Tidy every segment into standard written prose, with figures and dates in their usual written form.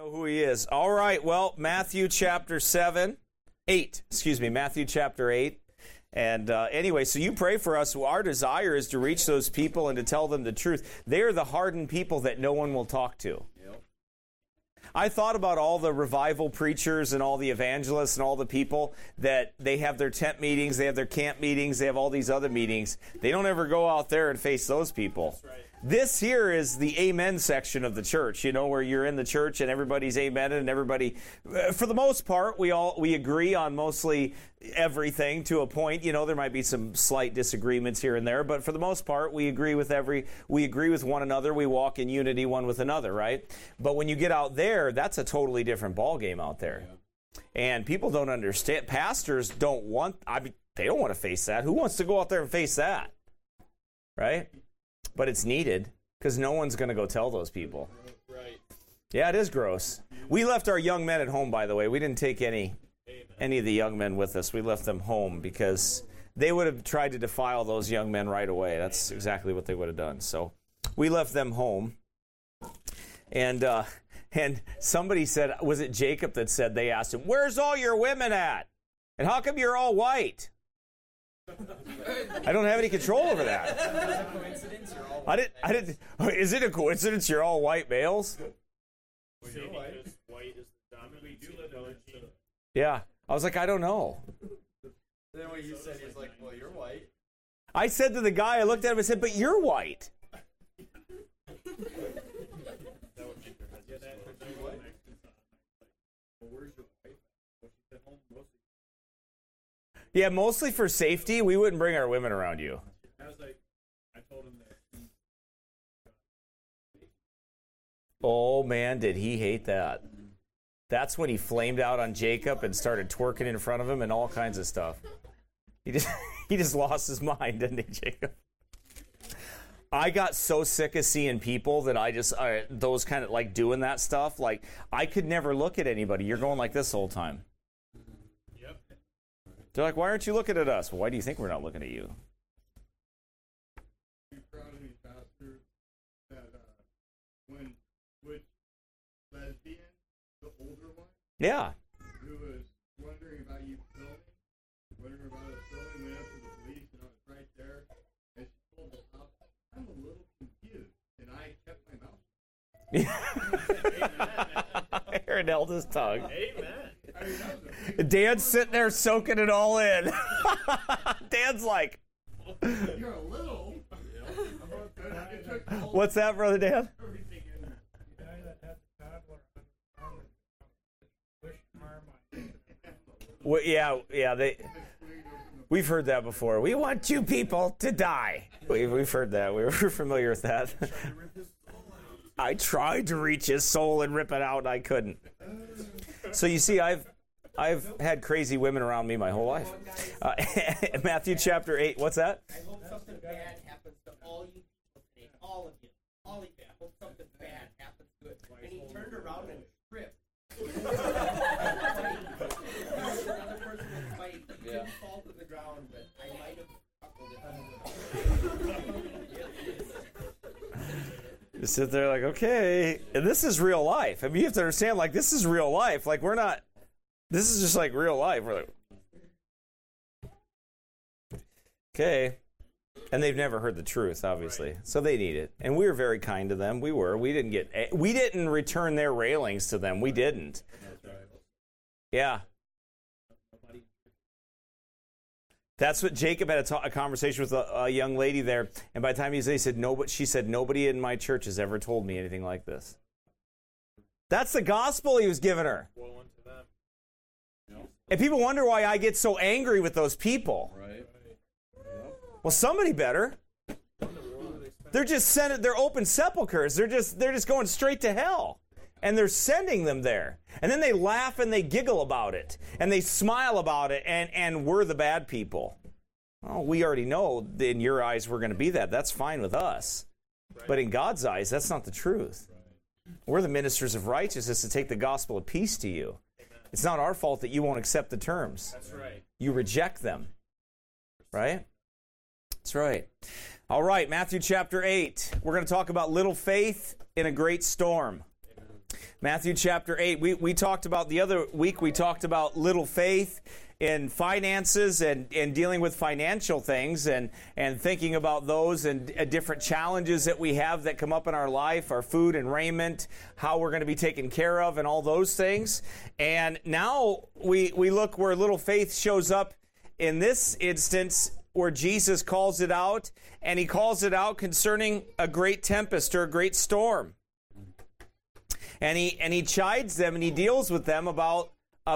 Know who he is. All right, well, Matthew chapter 8. Matthew chapter 8. And anyway, so you pray for us. Our desire is to reach those people and to tell them the truth. They are the hardened people that no one will talk to. I thought about all the revival preachers and all the evangelists and all the people that they have their tent meetings, they have their camp meetings, they have all these other meetings. They don't ever go out there and face those people. That's right. This here is the amen section of the church, where you're in the church and everybody's amen and everybody, for the most part, we agree on mostly everything to a point. There might be some slight disagreements here and there, but for the most part, we agree with one another. We walk in unity one with another, right? But when you get out there, that's a totally different ballgame out there. And people don't understand. Pastors they don't want to face that. Who wants to go out there and face that? Right? But it's needed because no one's going to go tell those people. Right. Yeah, it is gross. We left our young men at home, by the way. We didn't take any of the young men with us. We left them home because they would have tried to defile those young men right away. That's exactly what they would have done. So we left them home. And somebody said, was it Jacob that said, they asked him, "Where's all your women at? And how come you're all white?" I don't have any control over that. Is it a coincidence you're all white males? Yeah. I was like, I don't know. Then what you said, he's like, "Well, you're white." I said to the guy, I looked at him and said, "But you're white." Yeah, mostly for safety. We wouldn't bring our women around you. I told him that. Oh, man, did he hate that. That's when he flamed out on Jacob and started twerking in front of him and all kinds of stuff. He just lost his mind, didn't he, Jacob? I got so sick of seeing people that those kind of like doing that stuff. Like, I could never look at anybody. You're going like this the whole time. They're like, "Why aren't you looking at us?" Well, why do you think we're not looking at you? Be proud of me, Pastor, that when which lesbian, the older one, who was wondering about you filming, went up to the police, and I was right there, and she told the cops, "I'm a little confused," and I kept my mouth shut. I heard Elda's tongue. Amen. Dan's sitting there soaking it all in. Dan's like, "You're a little." What's that, Brother Dan? Well, yeah. We've heard that before. We want you people to die. We've heard that. We were familiar with that. I tried to reach his soul and rip it out, and I couldn't. So you see, I've had crazy women around me my whole life. Matthew chapter 8. What's that? I hope something bad happens to all you people today. All of you. All of you. I hope something bad happens to it. And he turned around and tripped. Another person was fighting. He didn't fall to the ground, but I might have chuckled at him. You sit there like, okay. And this is real life. I mean, you have to understand, like, this is real life. Like, this is just like real life. We're like, okay. And they've never heard the truth, obviously. So they need it. And we were very kind to them. We didn't return their railings to them. We didn't. Yeah. That's what Jacob had a conversation with a young lady there. And by the time he said, she said, "Nobody in my church has ever told me anything like this." That's the gospel he was giving her. And people wonder why I get so angry with those people. Right. Well, somebody better. They're they're open sepulchers. They're just going straight to hell. And they're sending them there. And then they laugh and they giggle about it. And they smile about it. And we're the bad people. Well, we already know that in your eyes we're going to be that. That's fine with us. Right. But in God's eyes, that's not the truth. Right. We're the ministers of righteousness to take the gospel of peace to you. It's not our fault that you won't accept the terms. That's right. You reject them. Right? That's right. All right, Matthew chapter 8. We're going to talk about little faith in a great storm. Matthew chapter 8. We talked about the other week, we talked about little faith in finances and dealing with financial things and thinking about those and different challenges that we have that come up in our life, our food and raiment, how we're going to be taken care of and all those things. And now we look where little faith shows up in this instance where Jesus calls it out, and he calls it out concerning a great tempest or a great storm. And he chides them and he deals with them about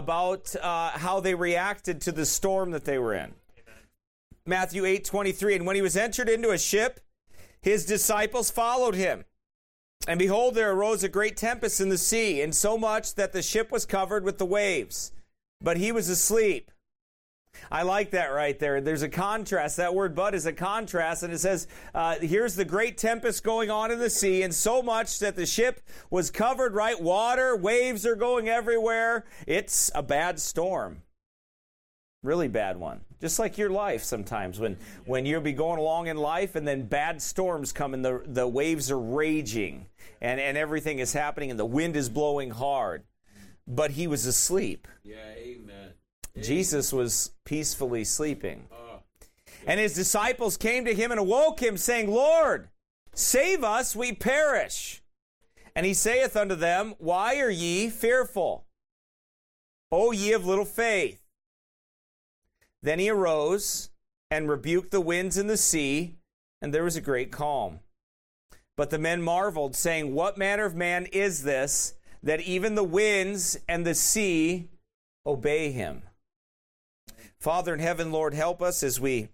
how they reacted to the storm that they were in. Matthew 8:23, and when he was entered into a ship, his disciples followed him. And behold, there arose a great tempest in the sea, insomuch that the ship was covered with the waves. But he was asleep. I like that right there. There's a contrast. That word but is a contrast, and it says, here's the great tempest going on in the sea, and so much that the ship was covered, right? Water, waves are going everywhere. It's a bad storm. Really bad one. Just like your life sometimes, when you'll be going along in life, and then bad storms come, and the waves are raging, and everything is happening, and the wind is blowing hard. But he was asleep. Yeah, amen. Jesus was peacefully sleeping. And his disciples came to him and awoke him, saying, Lord, save us, we perish. And he saith unto them, Why are ye fearful, O ye of little faith? Then he arose and rebuked the winds and the sea, and there was a great calm. But the men marveled, saying, What manner of man is this, that even the winds and the sea obey him? Father in heaven, Lord, help us as we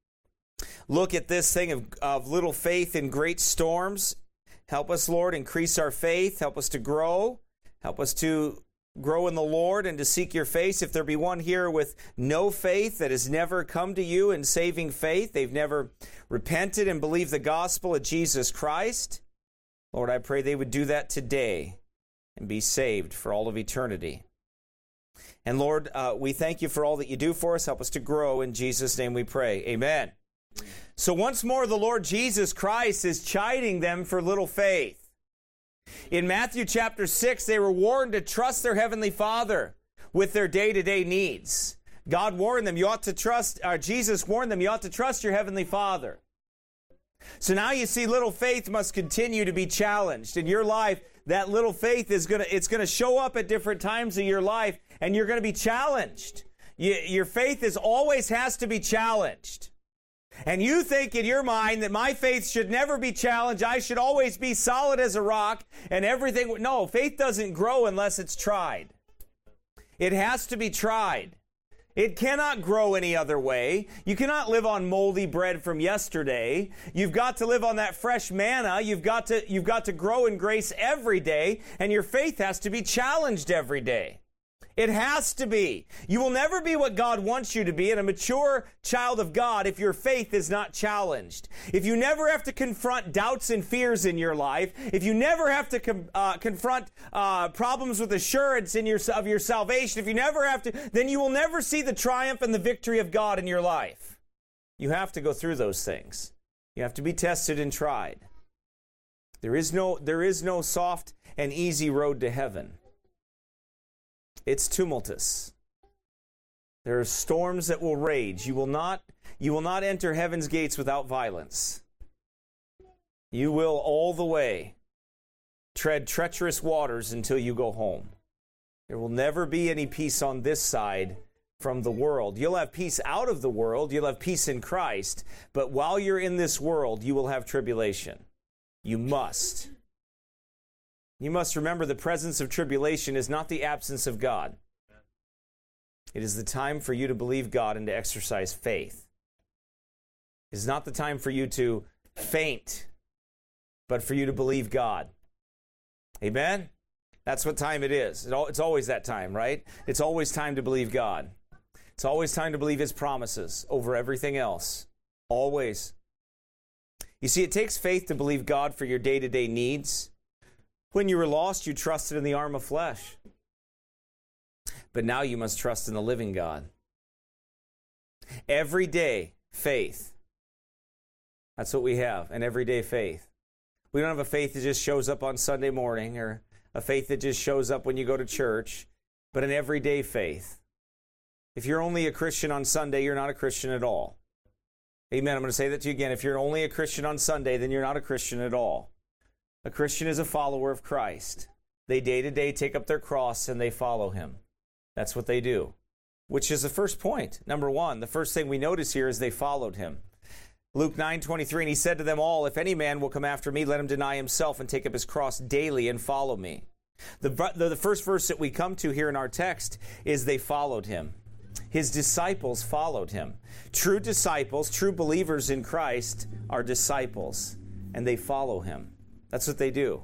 look at this thing of little faith in great storms. Help us, Lord, increase our faith. Help us to grow. Help us to grow in the Lord and to seek your face. If there be one here with no faith that has never come to you in saving faith, they've never repented and believed the gospel of Jesus Christ, Lord, I pray they would do that today and be saved for all of eternity. And Lord, we thank you for all that you do for us. Help us to grow. In Jesus' name we pray. Amen. So once more, the Lord Jesus Christ is chiding them for little faith. In Matthew chapter 6, they were warned to trust their Heavenly Father with their day-to-day needs. God warned them, you ought to trust, Jesus warned them, you ought to trust your Heavenly Father. So now you see little faith must continue to be challenged. In your life, that little faith is going to show up at different times of your life, and you're going to be challenged. Your faith always has to be challenged. And you think in your mind that my faith should never be challenged. I should always be solid as a rock and everything. No, faith doesn't grow unless it's tried. It has to be tried. It cannot grow any other way. You cannot live on moldy bread from yesterday. You've got to live on that fresh manna. You've got to grow in grace every day, and your faith has to be challenged every day. It has to be. You will never be what God wants you to be, and a mature child of God, if your faith is not challenged. If you never have to confront doubts and fears in your life, if you never have to confront problems with assurance of your salvation, if you never have to, then you will never see the triumph and the victory of God in your life. You have to go through those things. You have to be tested and tried. There is no soft and easy road to heaven. It's tumultuous. There are storms that will rage. You will not enter heaven's gates without violence. You will all the way tread treacherous waters until you go home. There will never be any peace on this side from the world. You'll have peace out of the world. You'll have peace in Christ. But while you're in this world, you will have tribulation. You must. You must remember the presence of tribulation is not the absence of God. It is the time for you to believe God and to exercise faith. It is not the time for you to faint, but for you to believe God. Amen? That's what time it is. It's always that time, right? It's always time to believe God. It's always time to believe His promises over everything else. Always. You see, it takes faith to believe God for your day-to-day needs. When you were lost, you trusted in the arm of flesh. But now you must trust in the living God. Everyday faith. That's what we have, an everyday faith. We don't have a faith that just shows up on Sunday morning or a faith that just shows up when you go to church, but an everyday faith. If you're only a Christian on Sunday, you're not a Christian at all. Amen. I'm going to say that to you again. If you're only a Christian on Sunday, then you're not a Christian at all. A Christian is a follower of Christ. They day to day take up their cross and they follow him. That's what they do, which is the first point. Number one, the first thing we notice here is they followed him. Luke 9:23, and he said to them all, if any man will come after me, let him deny himself and take up his cross daily and follow me. The first verse that we come to here in our text is they followed him. His disciples followed him. True disciples, true believers in Christ are disciples, and they follow him. That's what they do.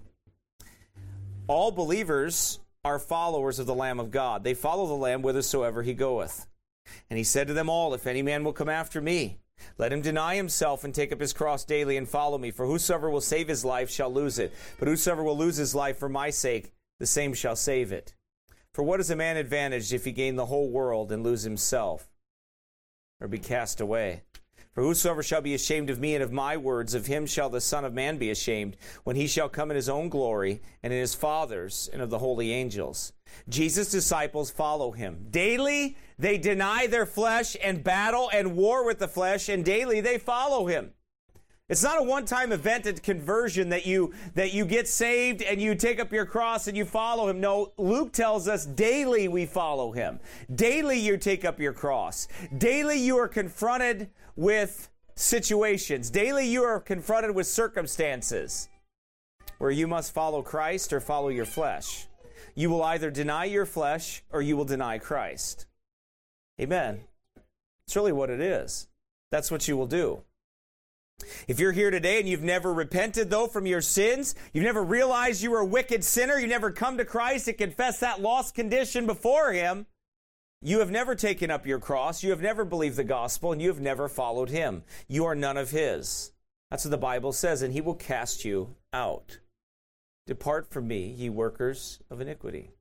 All believers are followers of the Lamb of God. They follow the Lamb whithersoever he goeth. And he said to them all, if any man will come after me, let him deny himself and take up his cross daily and follow me. For whosoever will save his life shall lose it. But whosoever will lose his life for my sake, the same shall save it. For what is a man advantaged if he gain the whole world and lose himself, or be cast away? For whosoever shall be ashamed of me and of my words, of him shall the Son of Man be ashamed, when he shall come in his own glory, and in his Father's, and of the holy angels. Jesus' disciples follow him. Daily they deny their flesh and battle and war with the flesh, and daily they follow him. It's not a one-time event at conversion that you get saved and you take up your cross and you follow him. No, Luke tells us daily we follow him. Daily you take up your cross. Daily you are confronted with situations. Daily you are confronted with circumstances where you must follow Christ or follow your flesh. You will either deny your flesh or you will deny Christ. Amen. It's really what it is. That's what you will do. If you're here today and you've never repented, though, from your sins, you've never realized you were a wicked sinner, you never come to Christ and confess that lost condition before him, you have never taken up your cross, you have never believed the gospel, and you have never followed him. You are none of his. That's what the Bible says, and he will cast you out. Depart from me, ye workers of iniquity.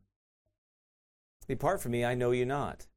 Depart from me, I know you not.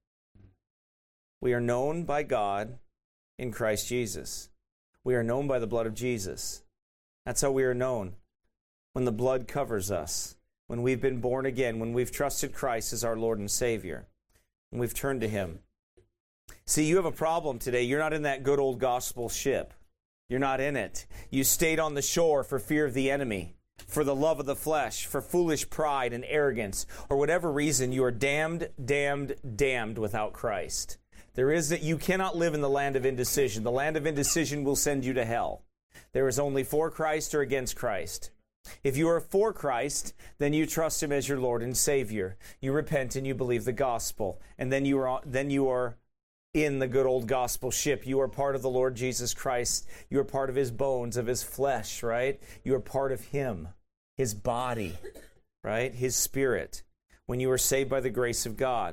We are known by God in Christ Jesus. We are known by the blood of Jesus. That's how we are known. When the blood covers us, when we've been born again, when we've trusted Christ as our Lord and Savior, and we've turned to him. See, you have a problem today. You're not in that good old gospel ship. You're not in it. You stayed on the shore for fear of the enemy, for the love of the flesh, for foolish pride and arrogance, or whatever reason. You are damned, damned, damned without Christ. You cannot live in the land of indecision. The land of indecision will send you to hell. There is only for Christ or against Christ. If you are for Christ, then you trust him as your Lord and Savior. You repent and you believe the gospel. And then you are in the good old gospel ship. You are part of the Lord Jesus Christ. You are part of his bones, of his flesh, right? You are part of him, his body, right? His spirit. When you are saved by the grace of God.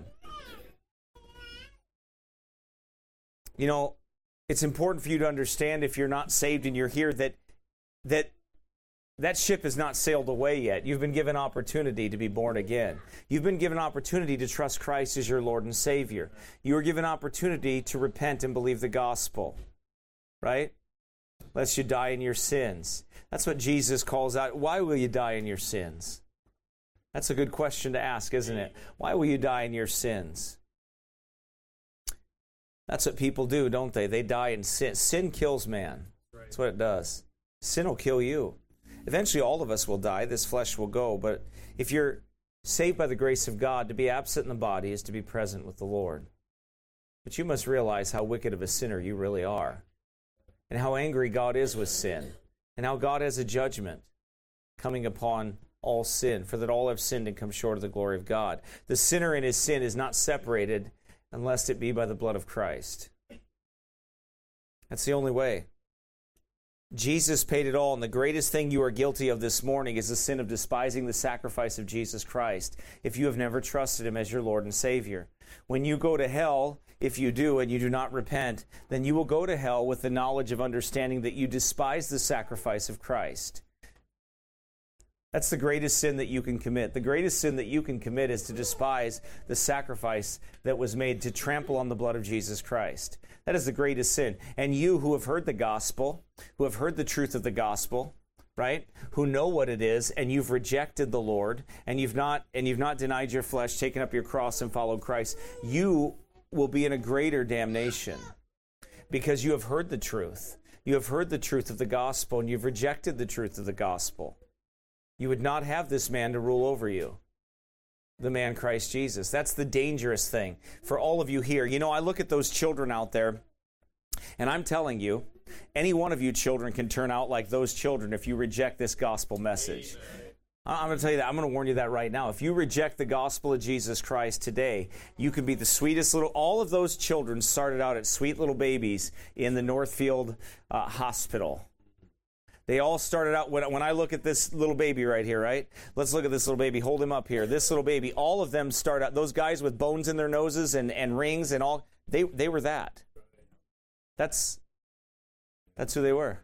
You know, it's important for you to understand, if you're not saved and you're here, that ship has not sailed away yet. You've been given opportunity to be born again. You've been given opportunity to trust Christ as your Lord and Savior. You are given opportunity to repent and believe the gospel, right? Lest you die in your sins. That's what Jesus calls out. Why will you die in your sins? That's a good question to ask, isn't it? Why will you die in your sins? That's what people do, don't they? They die in sin. Sin kills man. That's what it does. Sin will kill you. Eventually, all of us will die. This flesh will go. But if you're saved by the grace of God, to be absent in the body is to be present with the Lord. But you must realize how wicked of a sinner you really are, and how angry God is with sin, and how God has a judgment coming upon all sin, for that all have sinned and come short of the glory of God. The sinner in his sin is not separated unless it be by the blood of Christ. That's the only way. Jesus paid it all, and the greatest thing you are guilty of this morning is the sin of despising the sacrifice of Jesus Christ, if you have never trusted him as your Lord and Savior. When you go to hell, if you do and you do not repent, then you will go to hell with the knowledge of understanding that you despise the sacrifice of Christ. That's the greatest sin that you can commit. The greatest sin that you can commit is to despise the sacrifice that was made to trample on the blood of Jesus Christ. That is the greatest sin. And you who have heard the gospel, who have heard the truth of the gospel, right? Who know what it is, and you've rejected the Lord, and you've not denied your flesh, taken up your cross and followed Christ, you will be in a greater damnation because you have heard the truth. You have heard the truth of the gospel, and you've rejected the truth of the gospel. You would not have this man to rule over you, the man Christ Jesus. That's the dangerous thing for all of you here. You know, I look at those children out there, and I'm telling you, any one of you children can turn out like those children if you reject this gospel message. I'm going to tell you that. I'm going to warn you that right now. If you reject the gospel of Jesus Christ today, you can be the sweetest little... All of those children started out as sweet little babies in the Northfield Hospital. They all started out... When I look at this little baby right here, right? Let's look at this little baby. Hold him up here. This little baby, all of them start out... Those guys with bones in their noses and rings and all, they were that. That's who they were.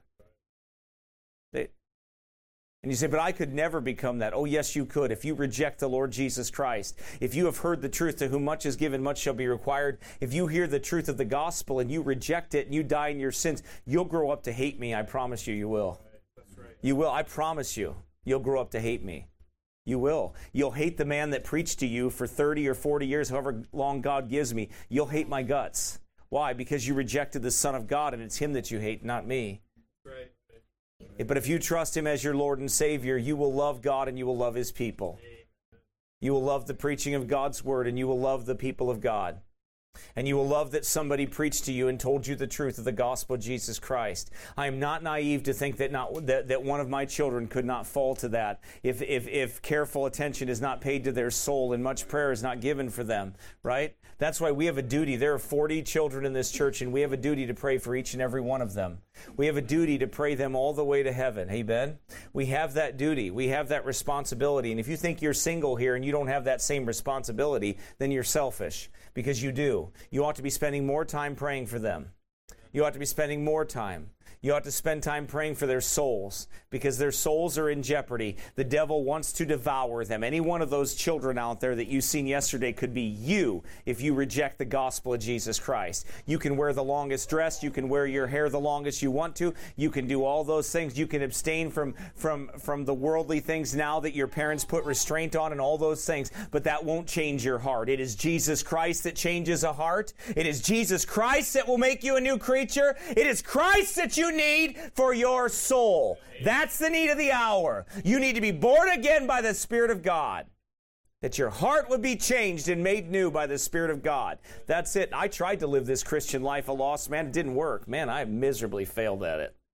And you say, but I could never become that. Oh, yes, you could. If you reject the Lord Jesus Christ, if you have heard the truth, to whom much is given, much shall be required. If you hear the truth of the gospel and you reject it and you die in your sins, you'll grow up to hate me. I promise you, you will. That's right. You will. I promise you, you'll grow up to hate me. You will. You'll hate the man that preached to you for 30 or 40 years, however long God gives me. You'll hate my guts. Why? Because you rejected the Son of God, and it's him that you hate, not me. Right. But if you trust him as your Lord and Savior, you will love God and you will love his people. You will love the preaching of God's word and you will love the people of God. And you will love that somebody preached to you and told you the truth of the gospel of Jesus Christ. I am not naive to think that one of my children could not fall to that if careful attention is not paid to their soul and much prayer is not given for them, right? That's why we have a duty. There are 40 children in this church, and we have a duty to pray for each and every one of them. We have a duty to pray them all the way to heaven. Amen? We have that duty. We have that responsibility. And if you think you're single here and you don't have that same responsibility, then you're selfish, because you do. You ought to be spending more time praying for them. You ought to be spending more time. You ought to spend time praying for their souls, because their souls are in jeopardy. The devil wants to devour them. Any one of those children out there that you've seen yesterday could be you if you reject the gospel of Jesus Christ. You can wear the longest dress. You can wear your hair the longest you want to. You can do all those things. You can abstain from the worldly things now that your parents put restraint on and all those things. But that won't change your heart. It is Jesus Christ that changes a heart. It is Jesus Christ that will make you a new creature. It is Christ that you need for your soul. That's the need of the hour. You need to be born again by the Spirit of God, that your heart would be changed and made new by the Spirit of God. That's it. I tried to live this Christian life a lost man. It didn't work. Man, I miserably failed at it.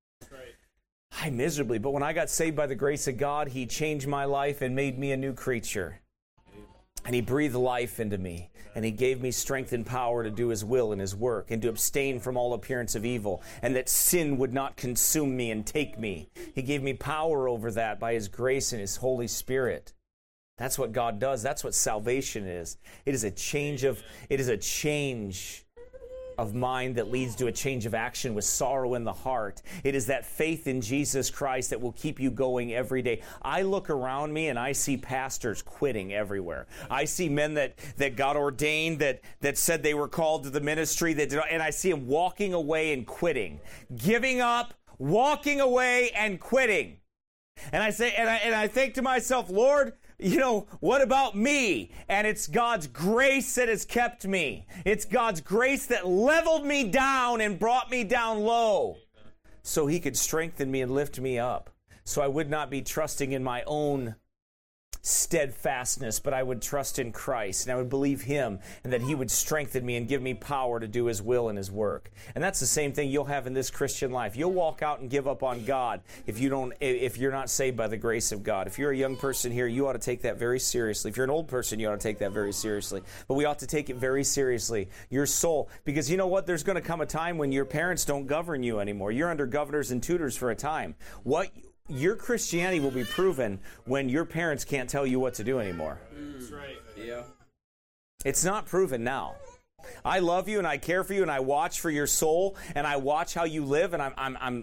But when I got saved by the grace of God, he changed my life and made me a new creature. And he breathed life into me. And he gave me strength and power to do his will and his work, and to abstain from all appearance of evil, and that sin would not consume me and take me. He gave me power over that by his grace and his Holy Spirit. That's what God does. That's what salvation is. It is a change of mind that leads to a change of action with sorrow in the heart. It is that faith in Jesus Christ that will keep you going every day. I look around me and I see pastors quitting everywhere. I see men that got ordained, that said they were called to the ministry, and I see them walking away and quitting, giving up, walking away and quitting. And I say, and I think to myself, Lord, what about me? And it's God's grace that has kept me. It's God's grace that leveled me down and brought me down low, so he could strengthen me and lift me up, so I would not be trusting in my own steadfastness, but I would trust in Christ, and I would believe him, and that he would strengthen me and give me power to do his will and his work. And that's the same thing you'll have in this Christian life. You'll walk out and give up on God if you're not saved by the grace of God. If you're a young person here, you ought to take that very seriously. If you're an old person, you ought to take that very seriously. But we ought to take it very seriously, your soul, because you know what? There's going to come a time when your parents don't govern you anymore. You're under governors and tutors for a time. Your Christianity will be proven when your parents can't tell you what to do anymore. That's right. Yeah. It's not proven now. I love you and I care for you and I watch for your soul and I watch how you live, and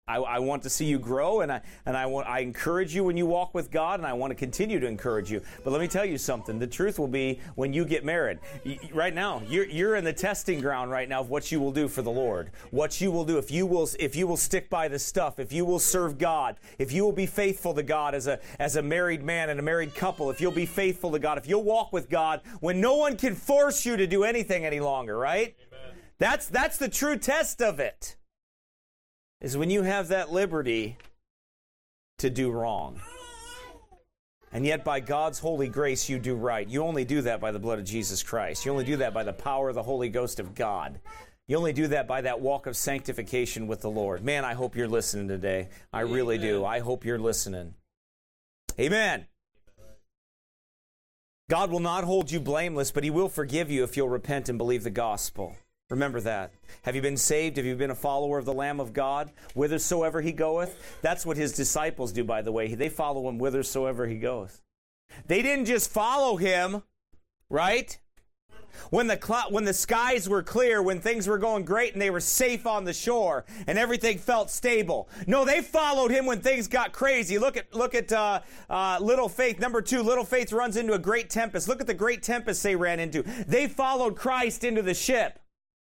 I want to see you grow, and I encourage you when you walk with God, and I want to continue to encourage you. But let me tell you something. The truth will be when you get married. Right now, you're in the testing ground right now of what you will do for the Lord. What you will do if you will stick by the stuff, if you will serve God, if you will be faithful to God as a married man and a married couple, if you'll be faithful to God, if you'll walk with God when no one can force you to do anything any longer, right? Amen. That's the true test of it. Is when you have that liberty to do wrong. And yet by God's holy grace you do right. You only do that by the blood of Jesus Christ. You only do that by the power of the Holy Ghost of God. You only do that by that walk of sanctification with the Lord. Man, I hope you're listening today. I really do. I hope you're listening. Amen. God will not hold you blameless, but He will forgive you if you'll repent and believe the gospel. Remember that. Have you been saved? Have you been a follower of the Lamb of God? Whithersoever He goeth. That's what His disciples do, by the way. They follow Him whithersoever He goes. They didn't just follow Him, right? When the skies were clear, when things were going great and they were safe on the shore and everything felt stable. No, they followed Him when things got crazy. Look at little faith. Number 2, little faith runs into a great tempest. Look at the great tempest they ran into. They followed Christ into the ship.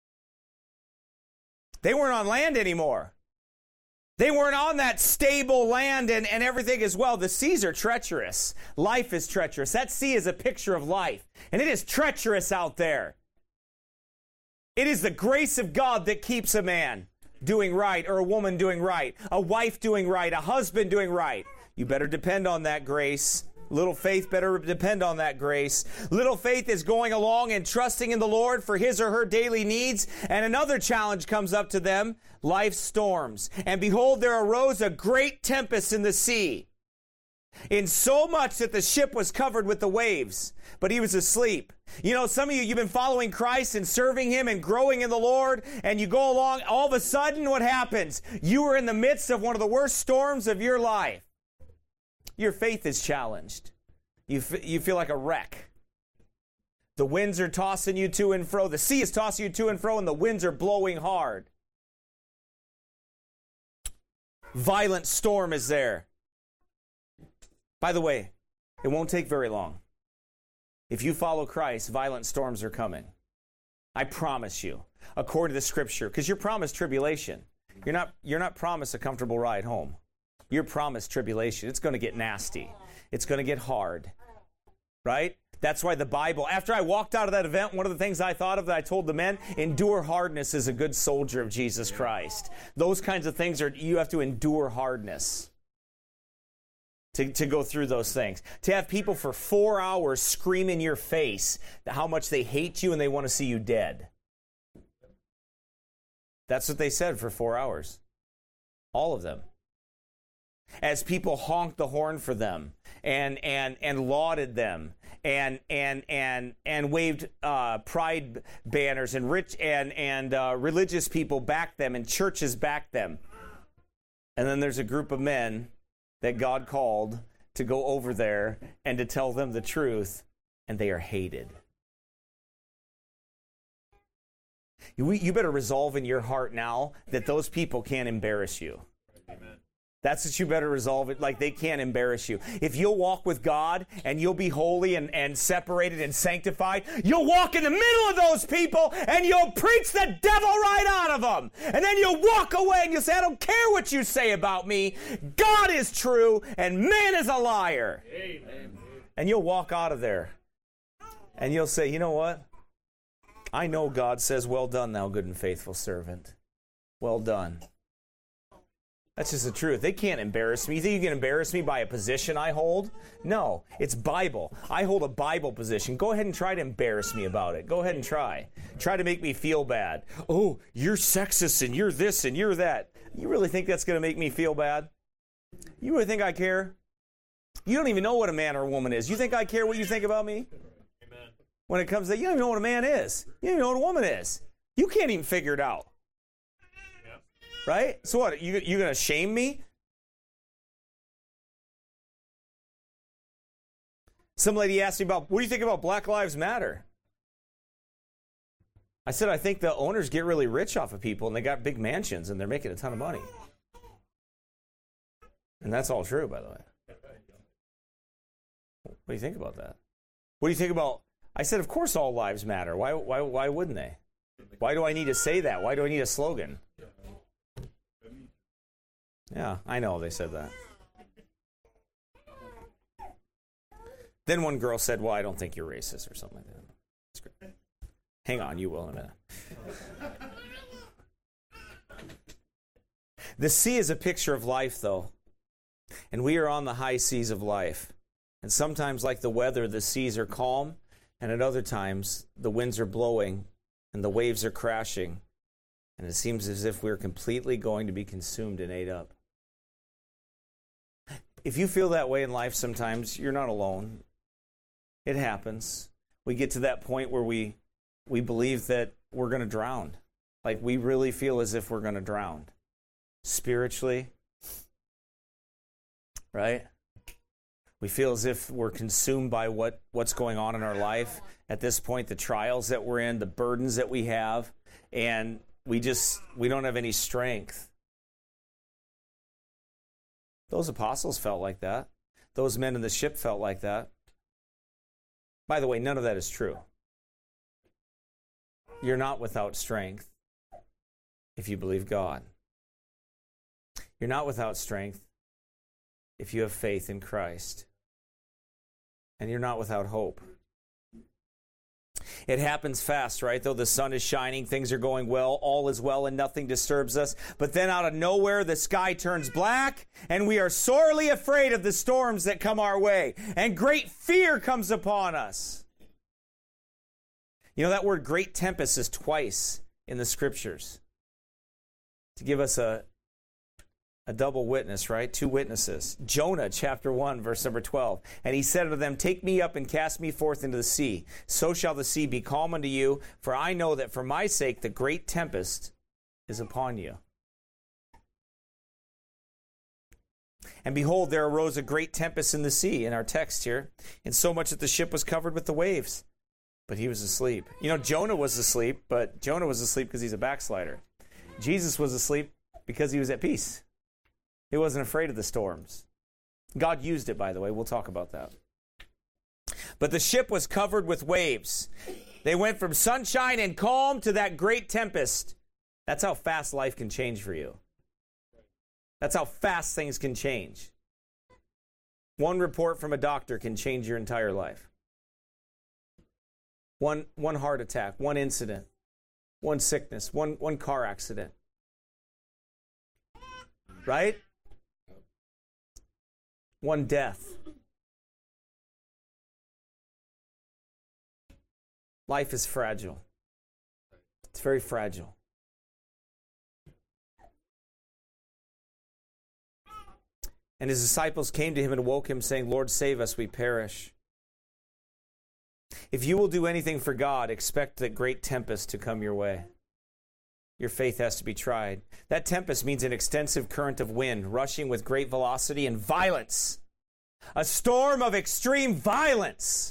They weren't on land anymore. They weren't on that stable land and everything as well. The seas are treacherous. Life is treacherous. That sea is a picture of life. And it is treacherous out there. It is the grace of God that keeps a man doing right, or a woman doing right, a wife doing right, a husband doing right. You better depend on that grace. Little faith better depend on that grace. Little faith is going along and trusting in the Lord for his or her daily needs. And another challenge comes up to them, life's storms. And behold, there arose a great tempest in the sea, in so much that the ship was covered with the waves. But he was asleep. You know, some of you've been following Christ and serving Him and growing in the Lord, and you go along, all of a sudden, what happens? You are in the midst of one of the worst storms of your life. Your faith is challenged. You feel like a wreck. The winds are tossing you to and fro. The sea is tossing you to and fro, and the winds are blowing hard. Violent storm is there. By the way, it won't take very long. If you follow Christ, violent storms are coming. I promise you, according to the Scripture, because you're promised tribulation. You're not promised a comfortable ride home. You're promised tribulation. It's going to get nasty. It's going to get hard. Right? That's why the Bible, after I walked out of that event, one of the things I thought of that I told the men, endure hardness as a good soldier of Jesus Christ. Those kinds of things you have to endure hardness to go through those things. To have people for 4 hours scream in your face how much they hate you and they want to see you dead. That's what they said for 4 hours. All of them. As people honked the horn for them and lauded them and waved pride banners, and religious people backed them and churches backed them. And then there's a group of men that God called to go over there and to tell them the truth, and they are hated. You better resolve in your heart now that those people can't embarrass you. Amen. That's what you better resolve it, like they can't embarrass you. If you'll walk with God and you'll be holy and separated and sanctified, you'll walk in the middle of those people and you'll preach the devil right out of them. And then you'll walk away and you'll say, I don't care what you say about me. God is true and man is a liar. Amen. And you'll walk out of there and you'll say, you know what? I know God says, well done, thou good and faithful servant. Well done. That's just the truth. They can't embarrass me. You think you can embarrass me by a position I hold? No, it's Bible. I hold a Bible position. Go ahead and try to embarrass me about it. Go ahead and try. Try to make me feel bad. Oh, you're sexist and you're this and you're that. You really think that's going to make me feel bad? You really think I care? You don't even know what a man or a woman is. You think I care what you think about me? Amen. When it comes to that, you don't even know what a man is. You don't even know what a woman is. You can't even figure it out. Right? So what, you going to shame me? Some lady asked me about, what do you think about Black Lives Matter? I said, I think the owners get really rich off of people and they got big mansions and they're making a ton of money. And that's all true, by the way. What do you think about that? What do you think about... I said, of course all lives matter. Why wouldn't they? Why do I need to say that? Why do I need a slogan? Yeah, I know they said that. Then one girl said, well, I don't think you're racist or something like that. That's great. Hang on, you will in a minute. The sea is a picture of life, though. And we are on the high seas of life. And sometimes, like the weather, the seas are calm. And at other times, the winds are blowing and the waves are crashing. And it seems as if we're completely going to be consumed and ate up. If you feel that way in life sometimes, you're not alone. It happens. We get to that point where we believe that we're going to drown. Like we really feel as if we're going to drown. Spiritually. Right? We feel as if we're consumed by what's going on in our life. At this point, the trials that we're in, the burdens that we have, and we don't have any strength. Those apostles felt like that. Those men in the ship felt like that. By the way, none of that is true. You're not without strength if you believe God. You're not without strength if you have faith in Christ. And you're not without hope. It happens fast, right? Though the sun is shining, things are going well, all is well, and nothing disturbs us. But then out of nowhere, the sky turns black, and we are sorely afraid of the storms that come our way. And great fear comes upon us. You know, that word great tempest is twice in the Scriptures. To give us a double witness, right? Two witnesses. Jonah, chapter 1, verse number 12. And he said unto them, take me up and cast me forth into the sea. So shall the sea be calm unto you, for I know that for my sake the great tempest is upon you. And behold, there arose a great tempest in the sea, in our text here, insomuch that the ship was covered with the waves. But he was asleep. You know, Jonah was asleep, but Jonah was asleep because he's a backslider. Jesus was asleep because he was at peace. He wasn't afraid of the storms. God used it, by the way. We'll talk about that. But the ship was covered with waves. They went from sunshine and calm to that great tempest. That's how fast life can change for you. That's how fast things can change. One report from a doctor can change your entire life. One heart attack, one incident, one sickness, one car accident. Right? One death. Life is fragile. It's very fragile. And his disciples came to him and woke him, saying, Lord, save us, we perish. If you will do anything for God, expect that great tempest to come your way. Your faith has to be tried. That tempest means an extensive current of wind, rushing with great velocity and violence. A storm of extreme violence.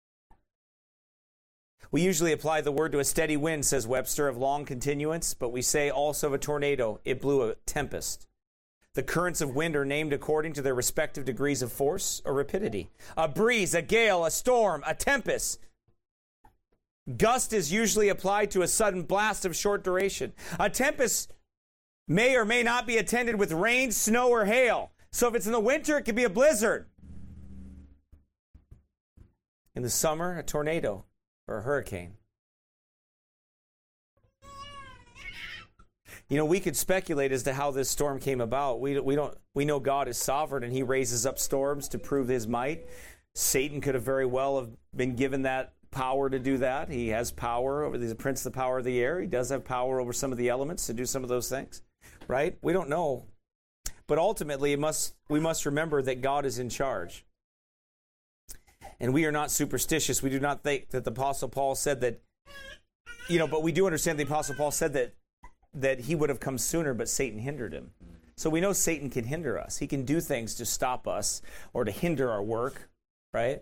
We usually apply the word to a steady wind, says Webster, of long continuance, but we say also of a tornado. It blew a tempest. The currents of wind are named according to their respective degrees of force or rapidity. A breeze, a gale, a storm, a tempest. Gust is usually applied to a sudden blast of short duration. A tempest may or may not be attended with rain, snow, or hail. So if it's in the winter, it could be a blizzard. In the summer, a tornado or a hurricane. You know, we could speculate as to how this storm came about. We know God is sovereign and he raises up storms to prove his might. Satan could have very well have been given that power to do that. He has power over the prince of the power of the air. He does have power over some of the elements to do some of those things, right? We don't know. But ultimately, we must remember that God is in charge. And we are not superstitious. We do not think that the Apostle Paul said that, but we do understand the Apostle Paul said that he would have come sooner, but Satan hindered him. So we know Satan can hinder us. He can do things to stop us or to hinder our work, right?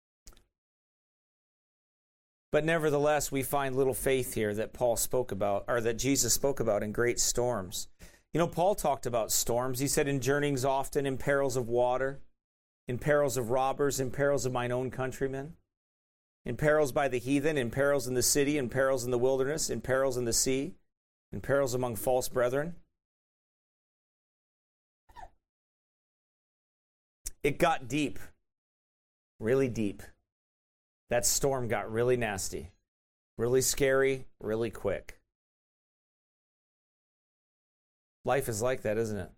But nevertheless, we find little faith here that Paul spoke about, or that Jesus spoke about in great storms. You know, Paul talked about storms. He said, in journeyings often, in perils of water, in perils of robbers, in perils of mine own countrymen, in perils by the heathen, in perils in the city, in perils in the wilderness, in perils in the sea, in perils among false brethren. It got deep, really deep. That storm got really nasty, really scary, really quick. Life is like that, isn't it?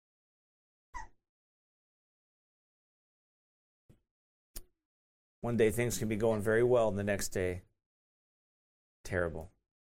One day things can be going very well, and the next day, terrible.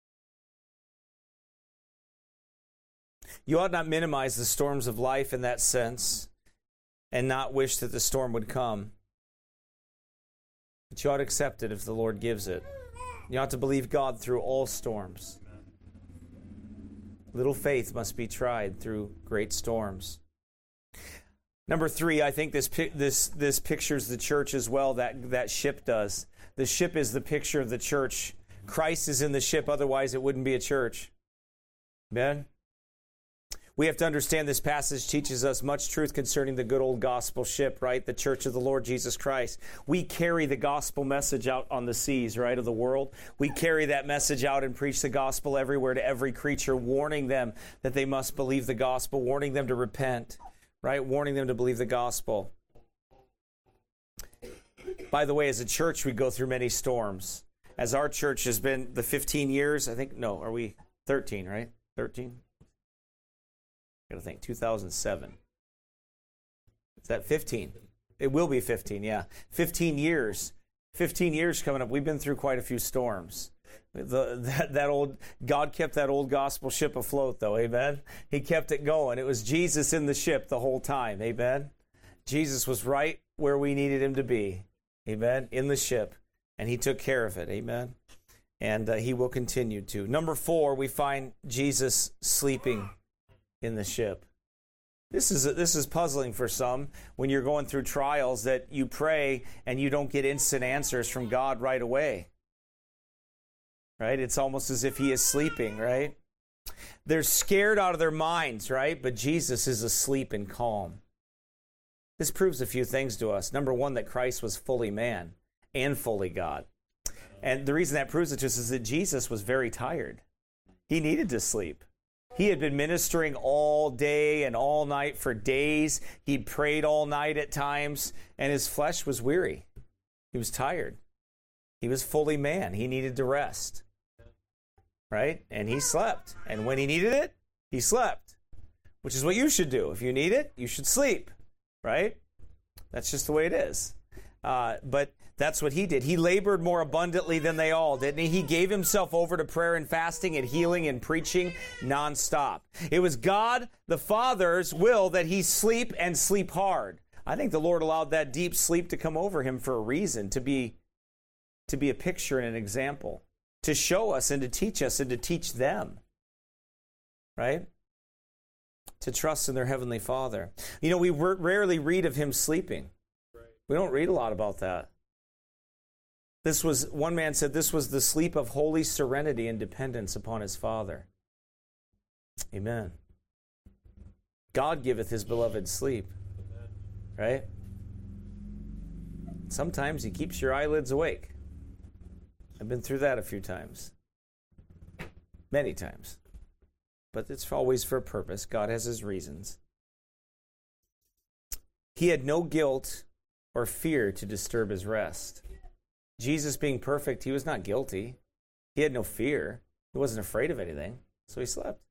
You ought not minimize the storms of life in that sense and not wish that the storm would come. But you ought to accept it if the Lord gives it. You ought to believe God through all storms. Little faith must be tried through great storms. Number 3, I think this pictures the church as well, that ship does. The ship is the picture of the church. Christ is in the ship, otherwise it wouldn't be a church. Amen? We have to understand this passage teaches us much truth concerning the good old gospel ship, right? The church of the Lord Jesus Christ. We carry the gospel message out on the seas, right, of the world. We carry that message out and preach the gospel everywhere to every creature, warning them that they must believe the gospel, warning them to repent, right? Warning them to believe the gospel. By the way, as a church, we go through many storms. As our church has been the 15 years, I think, no, are we 13, right? 13? I gotta think, 2007. Is that 15? It will be 15, yeah. 15 years. 15 years coming up. We've been through quite a few storms. God kept that old gospel ship afloat, though, amen? He kept it going. It was Jesus in the ship the whole time, amen? Jesus was right where we needed him to be, amen? In the ship, and he took care of it, amen? And he will continue to. Number 4, we find Jesus sleeping in the ship. This is puzzling for some when you're going through trials, that you pray and you don't get instant answers from God right away. Right? It's almost as if he is sleeping, right? They're scared out of their minds, right? But Jesus is asleep and calm. This proves a few things to us. Number 1, that Christ was fully man and fully God. And the reason that proves it to us is that Jesus was very tired. He needed to sleep. He had been ministering all day and all night for days. He prayed all night at times, and his flesh was weary. He was tired. He was fully man. He needed to rest. Right? And he slept. And when he needed it, he slept. Which is what you should do. If you need it, you should sleep. Right? That's just the way it is. But that's what he did. He labored more abundantly than they all, didn't he? He gave himself over to prayer and fasting and healing and preaching nonstop. It was God the Father's will that he sleep and sleep hard. I think the Lord allowed that deep sleep to come over him for a reason, to be a picture and an example, to show us and to teach us and to teach them, right? To trust in their Heavenly Father. You know, we rarely read of him sleeping. We don't read a lot about that. One man said this was the sleep of holy serenity and dependence upon his Father. Amen. God giveth his beloved sleep. Right? Sometimes he keeps your eyelids awake. I've been through that a few times. Many times. But it's always for a purpose. God has his reasons. He had no guilt or fear to disturb his rest. Jesus being perfect, he was not guilty. He had no fear. He wasn't afraid of anything, so he slept.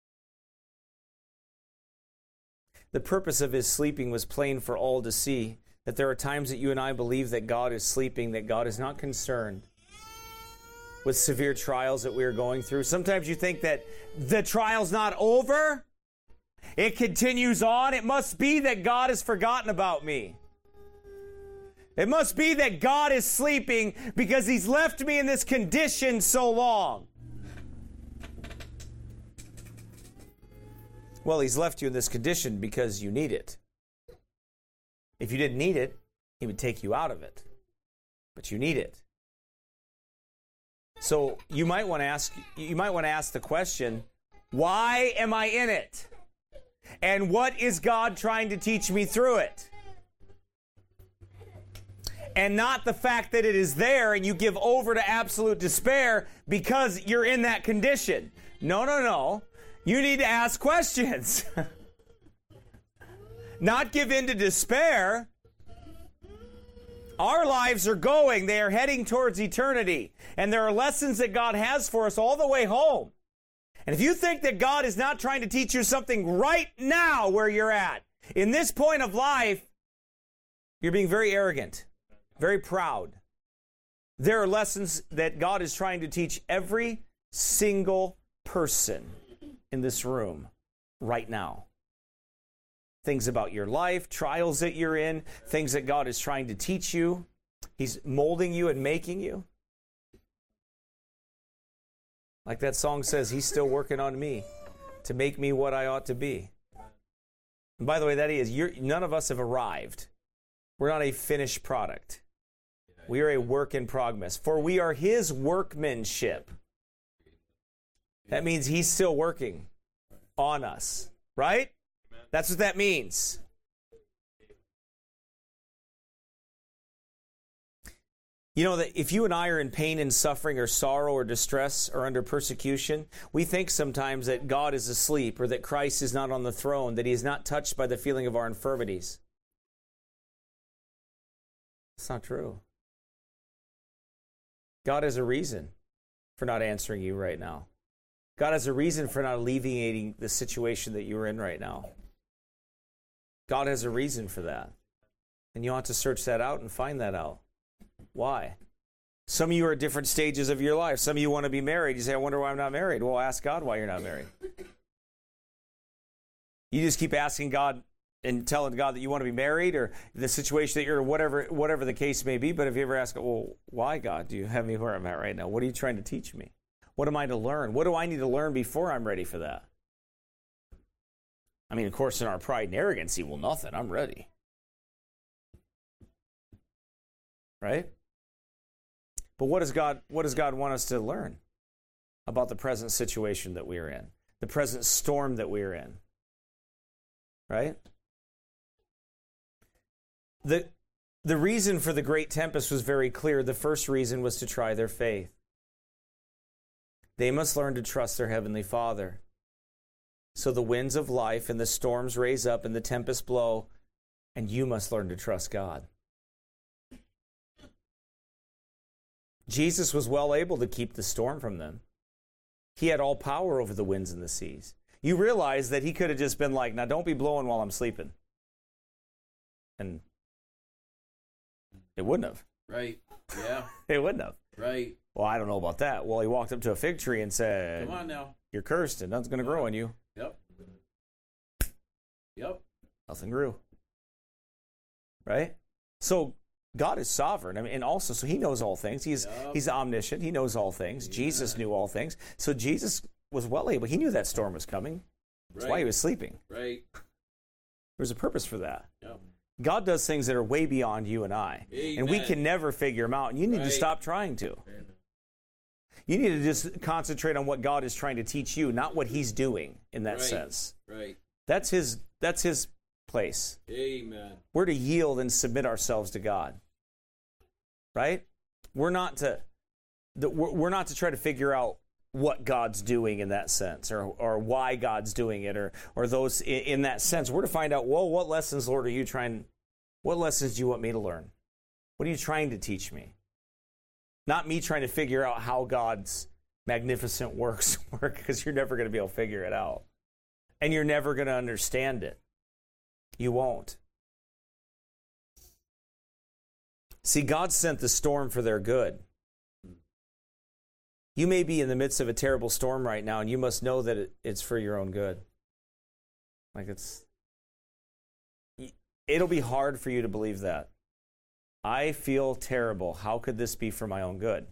The purpose of his sleeping was plain for all to see, that there are times that you and I believe that God is sleeping, that God is not concerned with severe trials that we are going through. Sometimes you think that the trial's not over. It continues on. It must be that God has forgotten about me. It must be that God is sleeping because he's left me in this condition so long. Well, he's left you in this condition because you need it. If you didn't need it, he would take you out of it. But you need it. So you might want to ask the question, why am I in it? And what is God trying to teach me through it? And not the fact that it is there and you give over to absolute despair because you're in that condition. No. You need to ask questions. Not give in to despair. Our lives are going. They are heading towards eternity. And there are lessons that God has for us all the way home. And if you think that God is not trying to teach you something right now where you're at, in this point of life, you're being very arrogant, very proud. There are lessons that God is trying to teach every single person in this room right now. Things about your life, trials that you're in, things that God is trying to teach you. He's molding you and making you. Like that song says, He's still working on me to make me what I ought to be. And by the way, that is, none of us have arrived. We're not a finished product. We are a work in progress. For we are His workmanship. That means He's still working on us, right? That's what that means. You know that if you and I are in pain and suffering or sorrow or distress or under persecution, we think sometimes that God is asleep or that Christ is not on the throne, that He is not touched by the feeling of our infirmities. It's not true. God has a reason for not answering you right now. God has a reason for not alleviating the situation that you're in right now. God has a reason for that. And you ought to search that out and find that out. Why? Some of you are at different stages of your life. Some of you want to be married. You say, I wonder why I'm not married. Well, ask God why you're not married. You just keep asking God and telling God that you want to be married or the situation that you're in, whatever the case may be. But if you ever ask, well, why, God, do you have me where I'm at right now? What are you trying to teach me? What am I to learn? What do I need to learn before I'm ready for that? I mean, of course, in our pride and arrogancy, well, nothing. I'm ready. Right? But what does God want us to learn about the present situation that we are in? The present storm that we are in? Right? The reason for the great tempest was very clear. The first reason was to try their faith. They must learn to trust their Heavenly Father. So the winds of life and the storms raise up and the tempests blow, and you must learn to trust God. Jesus was well able to keep the storm from them. He had all power over the winds and the seas. You realize that He could have just been like, now don't be blowing while I'm sleeping. And it wouldn't have. Right. Yeah. It wouldn't have. Right. Well, I don't know about that. Well, He walked up to a fig tree and said, come on now. You're cursed and nothing's going to grow on you. Yep. Nothing grew. Right? So God is sovereign. I mean, and also, so He knows all things. He's omniscient. He knows all things. Yeah. Jesus knew all things. So Jesus was well able. He knew that storm was coming. That's why He was sleeping. Right. There's a purpose for that. Yep. God does things that are way beyond you and I. Amen. And we can never figure them out. And you need to stop trying to. Amen. You need to just concentrate on what God is trying to teach you, not what He's doing in that sense. Right. That's His place. Amen. We're to yield and submit ourselves to God. Right? We're not to try to figure out what God's doing in that sense, or why God's doing it, or those in that sense. We're to find out, well, what lessons, Lord, what lessons do you want me to learn? What are you trying to teach me? Not me trying to figure out how God's magnificent works work, because you're never going to be able to figure it out. And you're never going to understand it. You won't. See, God sent the storm for their good. You may be in the midst of a terrible storm right now, and you must know that it's for your own good. It'll be hard for you to believe that. I feel terrible. How could this be for my own good?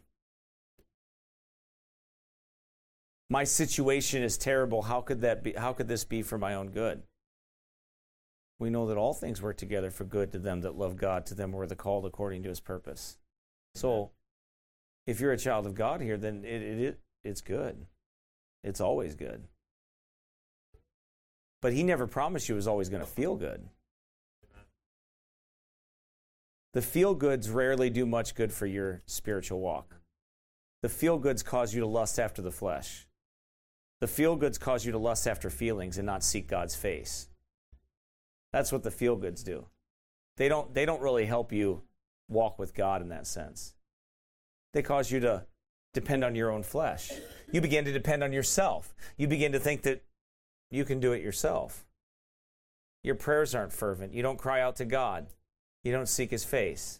My situation is terrible. How could this be for my own good? We know that all things work together for good to them that love God, to them who are the called according to His purpose. So, if you're a child of God here, then it's good. It's always good. But he never promised you it was always going to feel good. The feel-goods rarely do much good for your spiritual walk. The feel-goods cause you to lust after the flesh. The feel-goods cause you to lust after feelings and not seek God's face. That's what the feel-goods do. They don't really help you walk with God in that sense. They cause you to depend on your own flesh. You begin to depend on yourself. You begin to think that you can do it yourself. Your prayers aren't fervent. You don't cry out to God. You don't seek his face.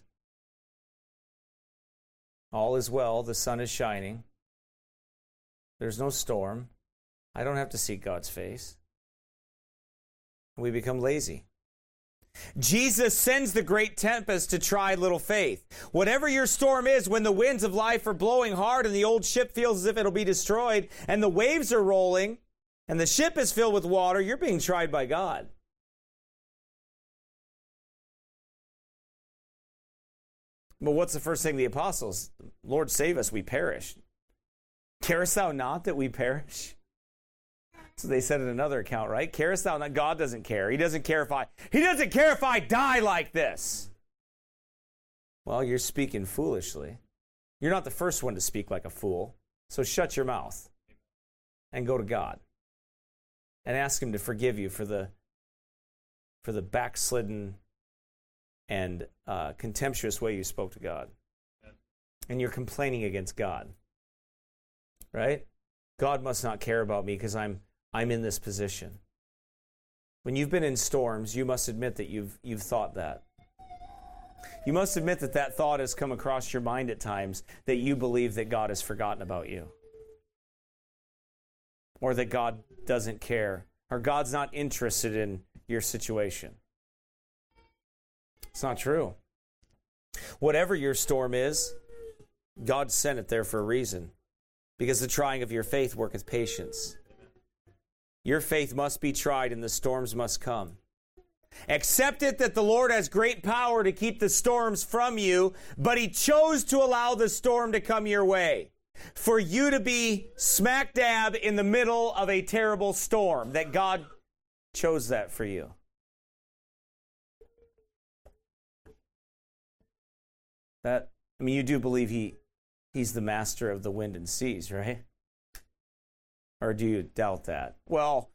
All is well. The sun is shining. There's no storm. I don't have to seek God's face. We become lazy. Jesus sends the great tempest to try little faith. Whatever your storm is, when the winds of life are blowing hard and the old ship feels as if it'll be destroyed, and the waves are rolling, and the ship is filled with water, you're being tried by God. But what's the first thing the apostles? Lord, save us, we perish. Carest thou not that we perish? So they said in another account, right? Carest thou not? God doesn't care. He doesn't care if I die like this. Well, you're speaking foolishly. You're not the first one to speak like a fool. So shut your mouth and go to God and ask him to forgive you for the backslidden and contemptuous way you spoke to God. And you're complaining against God. Right? God must not care about me because I'm in this position. When you've been in storms, you must admit that you've thought that. You must admit that thought has come across your mind at times, that you believe that God has forgotten about you. Or that God doesn't care. Or God's not interested in your situation. It's not true. Whatever your storm is, God sent it there for a reason. Because the trying of your faith worketh patience. Your faith must be tried and the storms must come. Accept it that the Lord has great power to keep the storms from you, but he chose to allow the storm to come your way. For you to be smack dab in the middle of a terrible storm, that God chose that for you. You do believe he's the master of the wind and seas, right? Or do you doubt that? Well,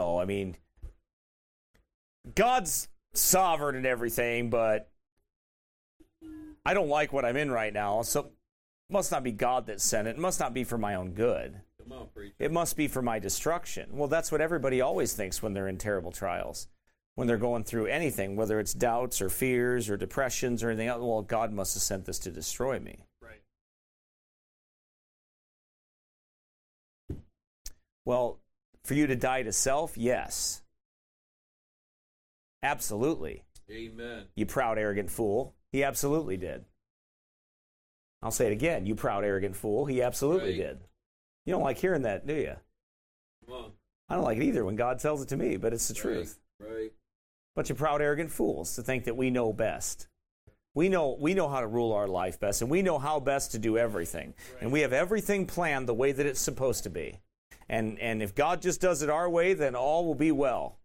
God's sovereign and everything, but I don't like what I'm in right now, so it must not be God that sent it. It must not be for my own good. It must be for my destruction. Well, that's what everybody always thinks when they're in terrible trials. When they're going through anything, whether it's doubts or fears or depressions or anything else, well, God must have sent this to destroy me. Right. Well, for you to die to self, yes. Absolutely. Amen. You proud, arrogant fool. He absolutely did. I'll say it again. You proud, arrogant fool. He absolutely did. You don't like hearing that, do you? Come on. I don't like it either when God tells it to me, but it's the truth. Right. Bunch of proud, arrogant fools to think that we know best. We know how to rule our life best, and we know how best to do everything. Right. And we have everything planned the way that it's supposed to be. And if God just does it our way, then all will be well.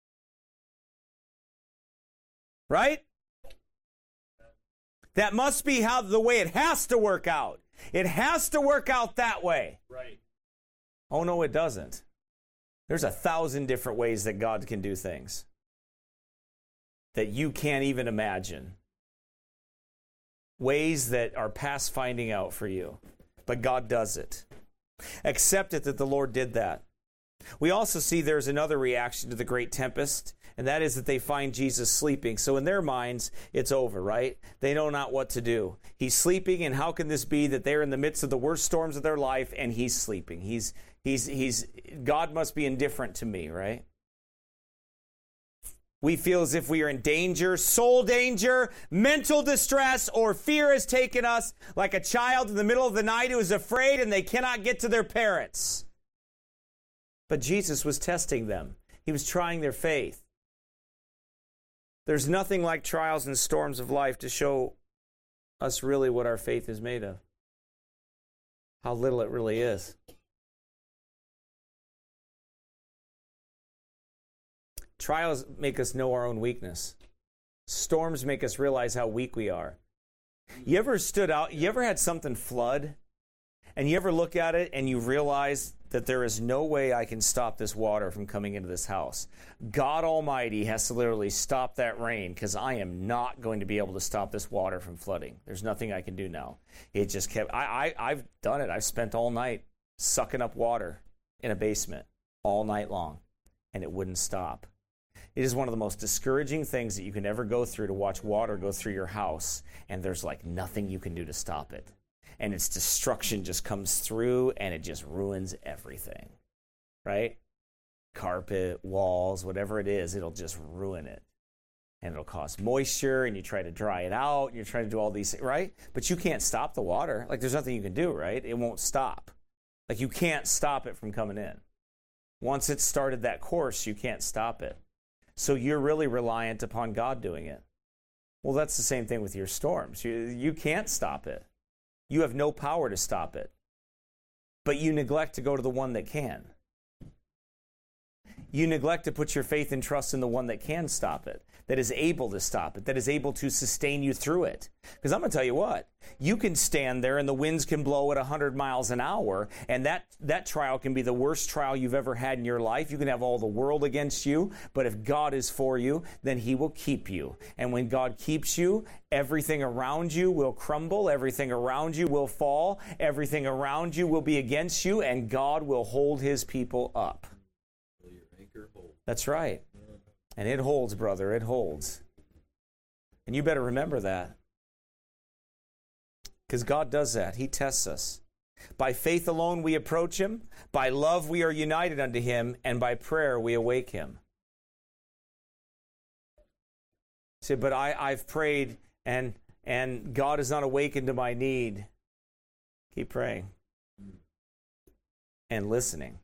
Right? That must be the way it has to work out. It has to work out that way. Right. Oh, no, it doesn't. There's 1,000 different ways that God can do things that you can't even imagine. Ways that are past finding out for you. But God does it. Accept it that the Lord did that. We also see there's another reaction to the great tempest, and that is that they find Jesus sleeping. So in their minds, it's over, right? They know not what to do. He's sleeping, and how can this be that they're in the midst of the worst storms of their life, and he's sleeping? God must be indifferent to me, right? We feel as if we are in danger, soul danger, mental distress, or fear has taken us like a child in the middle of the night who is afraid and they cannot get to their parents. But Jesus was testing them. He was trying their faith. There's nothing like trials and storms of life to show us really what our faith is made of. How little it really is. Trials make us know our own weakness. Storms make us realize how weak we are. You ever stood out, you ever had something flood, and you ever look at it and you realize that there is no way I can stop this water from coming into this house. God Almighty has to literally stop that rain because I am not going to be able to stop this water from flooding. There's nothing I can do now. It just kept, I've done it. I've spent all night sucking up water in a basement all night long, and it wouldn't stop. It is one of the most discouraging things that you can ever go through, to watch water go through your house, and there's like nothing you can do to stop it. And its destruction just comes through, and it just ruins everything, right? Carpet, walls, whatever it is, it'll just ruin it. And it'll cause moisture, and you try to dry it out, and you try to do all these things, right? But you can't stop the water. Like, there's nothing you can do, right? It won't stop. Like, you can't stop it from coming in. Once it's started that course, you can't stop it. So you're really reliant upon God doing it. Well, that's the same thing with your storms. You can't stop it. You have no power to stop it. But you neglect to go to the one that can. You neglect to put your faith and trust in the one that can stop it, that is able to stop it, that is able to sustain you through it. Because I'm going to tell you what, you can stand there and the winds can blow at 100 miles an hour, and that trial can be the worst trial you've ever had in your life. You can have all the world against you, but if God is for you, then he will keep you. And when God keeps you, everything around you will crumble, everything around you will fall, everything around you will be against you, and God will hold his people up. That's right. And it holds, brother. It holds. And you better remember that. Because God does that. He tests us. By faith alone we approach him. By love we are united unto him. And by prayer we awake him. Say, but I've prayed and God is not awakened to my need. Keep praying. And listening.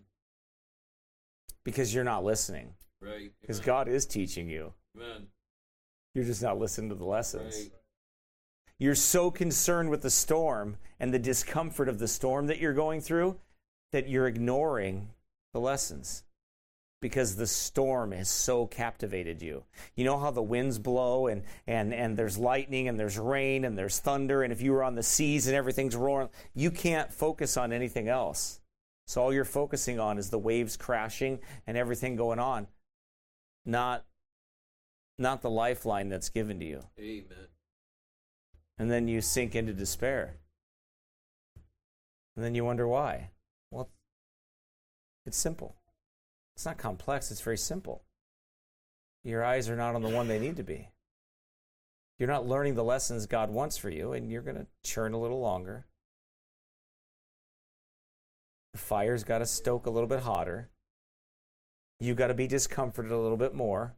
Because you're not listening. Right. Because God is teaching you. Amen. You're just not listening to the lessons. Right. You're so concerned with the storm and the discomfort of the storm that you're going through that you're ignoring the lessons. Because the storm has so captivated you. You know how the winds blow and there's lightning and there's rain and there's thunder, and if you were on the seas and everything's roaring, you can't focus on anything else. So all you're focusing on is the waves crashing and everything going on, not the lifeline that's given to you. Amen. And then you sink into despair. And then you wonder why. Well, it's simple. It's not complex. It's very simple. Your eyes are not on the one they need to be. You're not learning the lessons God wants for you, and you're going to churn a little longer. The fire's got to stoke a little bit hotter. You've got to be discomforted a little bit more.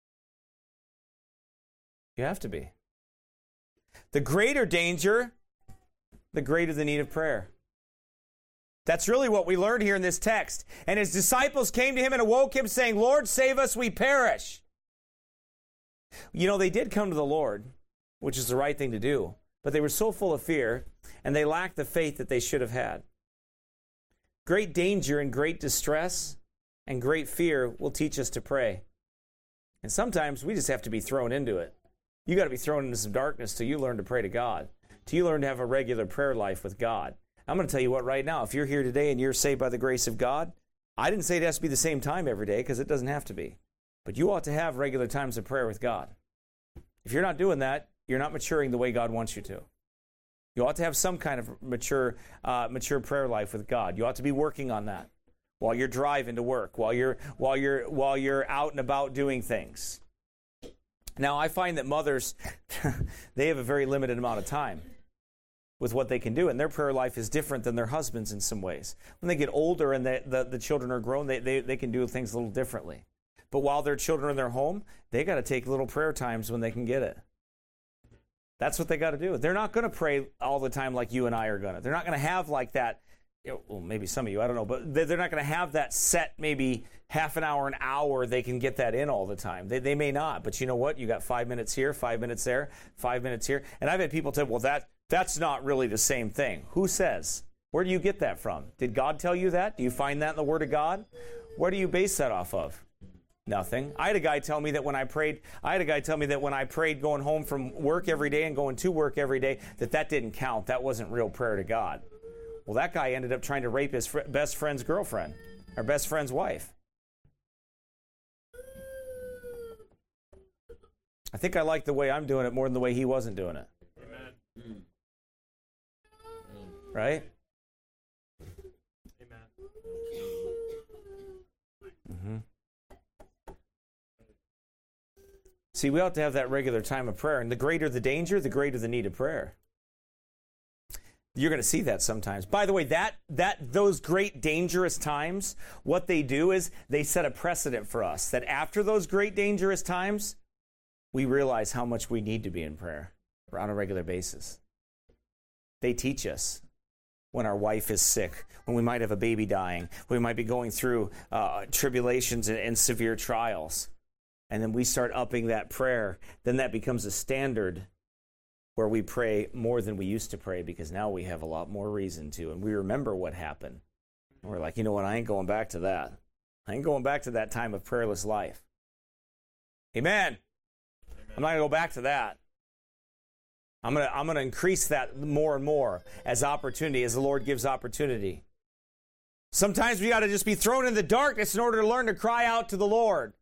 You have to be. The greater danger, the greater the need of prayer. That's really what we learned here in this text. And his disciples came to him and awoke him, saying, Lord, save us, we perish. You know, they did come to the Lord, which is the right thing to do, but they were so full of fear, and they lacked the faith that they should have had. Great danger and great distress and great fear will teach us to pray. And sometimes we just have to be thrown into it. You got to be thrown into some darkness till you learn to pray to God, till you learn to have a regular prayer life with God. I'm going to tell you what right now, if you're here today and you're saved by the grace of God, I didn't say it has to be the same time every day, because it doesn't have to be. But you ought to have regular times of prayer with God. If you're not doing that, you're not maturing the way God wants you to. You ought to have some kind of mature prayer life with God. You ought to be working on that while you're driving to work, while you're out and about doing things. Now, I find that mothers, they have a very limited amount of time with what they can do, and their prayer life is different than their husbands in some ways. When they get older and the children are grown, they can do things a little differently. But while their children are in their home, they got to take little prayer times when they can get it. That's what they got to do. They're not going to pray all the time like you and I are going to. They're not going to have like that, well, maybe some of you, I don't know, but they're not going to have that set maybe half an hour, they can get that in all the time. They may not, but you know what? You got 5 minutes here, 5 minutes there, 5 minutes here. And I've had people say, well, that's not really the same thing. Who says? Where do you get that from? Did God tell you that? Do you find that in the Word of God? Where do you base that off of? Nothing. I had a guy tell me that when I prayed going home from work every day and going to work every day, that didn't count. That wasn't real prayer to God. Well, that guy ended up trying to rape his best friend's girlfriend, or best friend's wife. I think I like the way I'm doing it more than the way he wasn't doing it. Amen. Right? Amen. Mm-hmm. See, we ought to have that regular time of prayer. And the greater the danger, the greater the need of prayer. You're going to see that sometimes. By the way, those great dangerous times, what they do is they set a precedent for us. That after those great dangerous times, we realize how much we need to be in prayer on a regular basis. They teach us when our wife is sick, when we might have a baby dying, when we might be going through tribulations and severe trials. And then we start upping that prayer. Then that becomes a standard where we pray more than we used to pray, because now we have a lot more reason to. And we remember what happened. And we're like, you know what? I ain't going back to that. I ain't going back to that time of prayerless life. Amen. I'm not going to go back to that. I'm going to increase that more and more as opportunity, as the Lord gives opportunity. Sometimes we got to just be thrown in the darkness in order to learn to cry out to the Lord.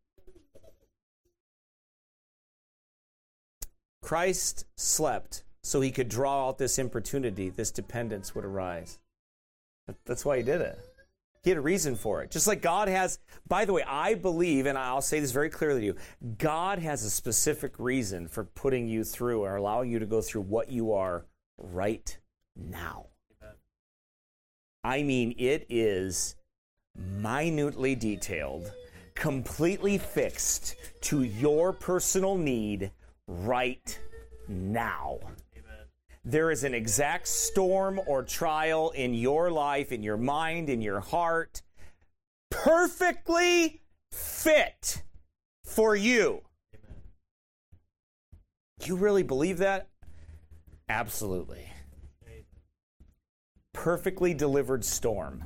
Christ slept so he could draw out this importunity, this dependence would arise. That's why he did it. He had a reason for it. Just like God has, by the way, I believe, and I'll say this very clearly to you, God has a specific reason for putting you through or allowing you to go through what you are right now. Amen. I mean, it is minutely detailed, completely fixed to your personal need right now. Amen. There is an exact storm or trial in your life, in your mind, in your heart, perfectly fit for you. Amen. You really believe that? Absolutely. Amen. Perfectly delivered storm.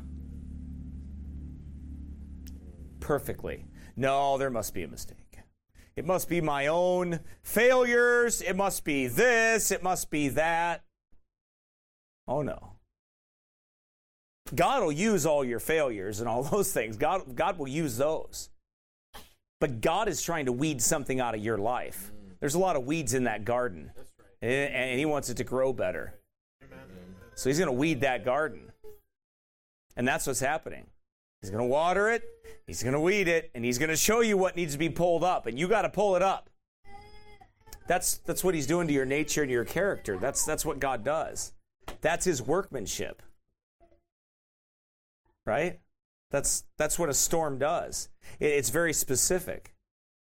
Perfectly. No, there must be a mistake. It must be my own failures. It must be this. It must be that. Oh, no. God will use all your failures and all those things. God will use those. But God is trying to weed something out of your life. There's a lot of weeds in that garden. That's right. And he wants it to grow better. Amen. So he's going to weed that garden. And that's what's happening. He's going to water it, he's going to weed it, and he's going to show you what needs to be pulled up, and you got to pull it up. That's what he's doing to your nature and your character. That's what God does. That's his workmanship. Right? That's what a storm does. It's very specific.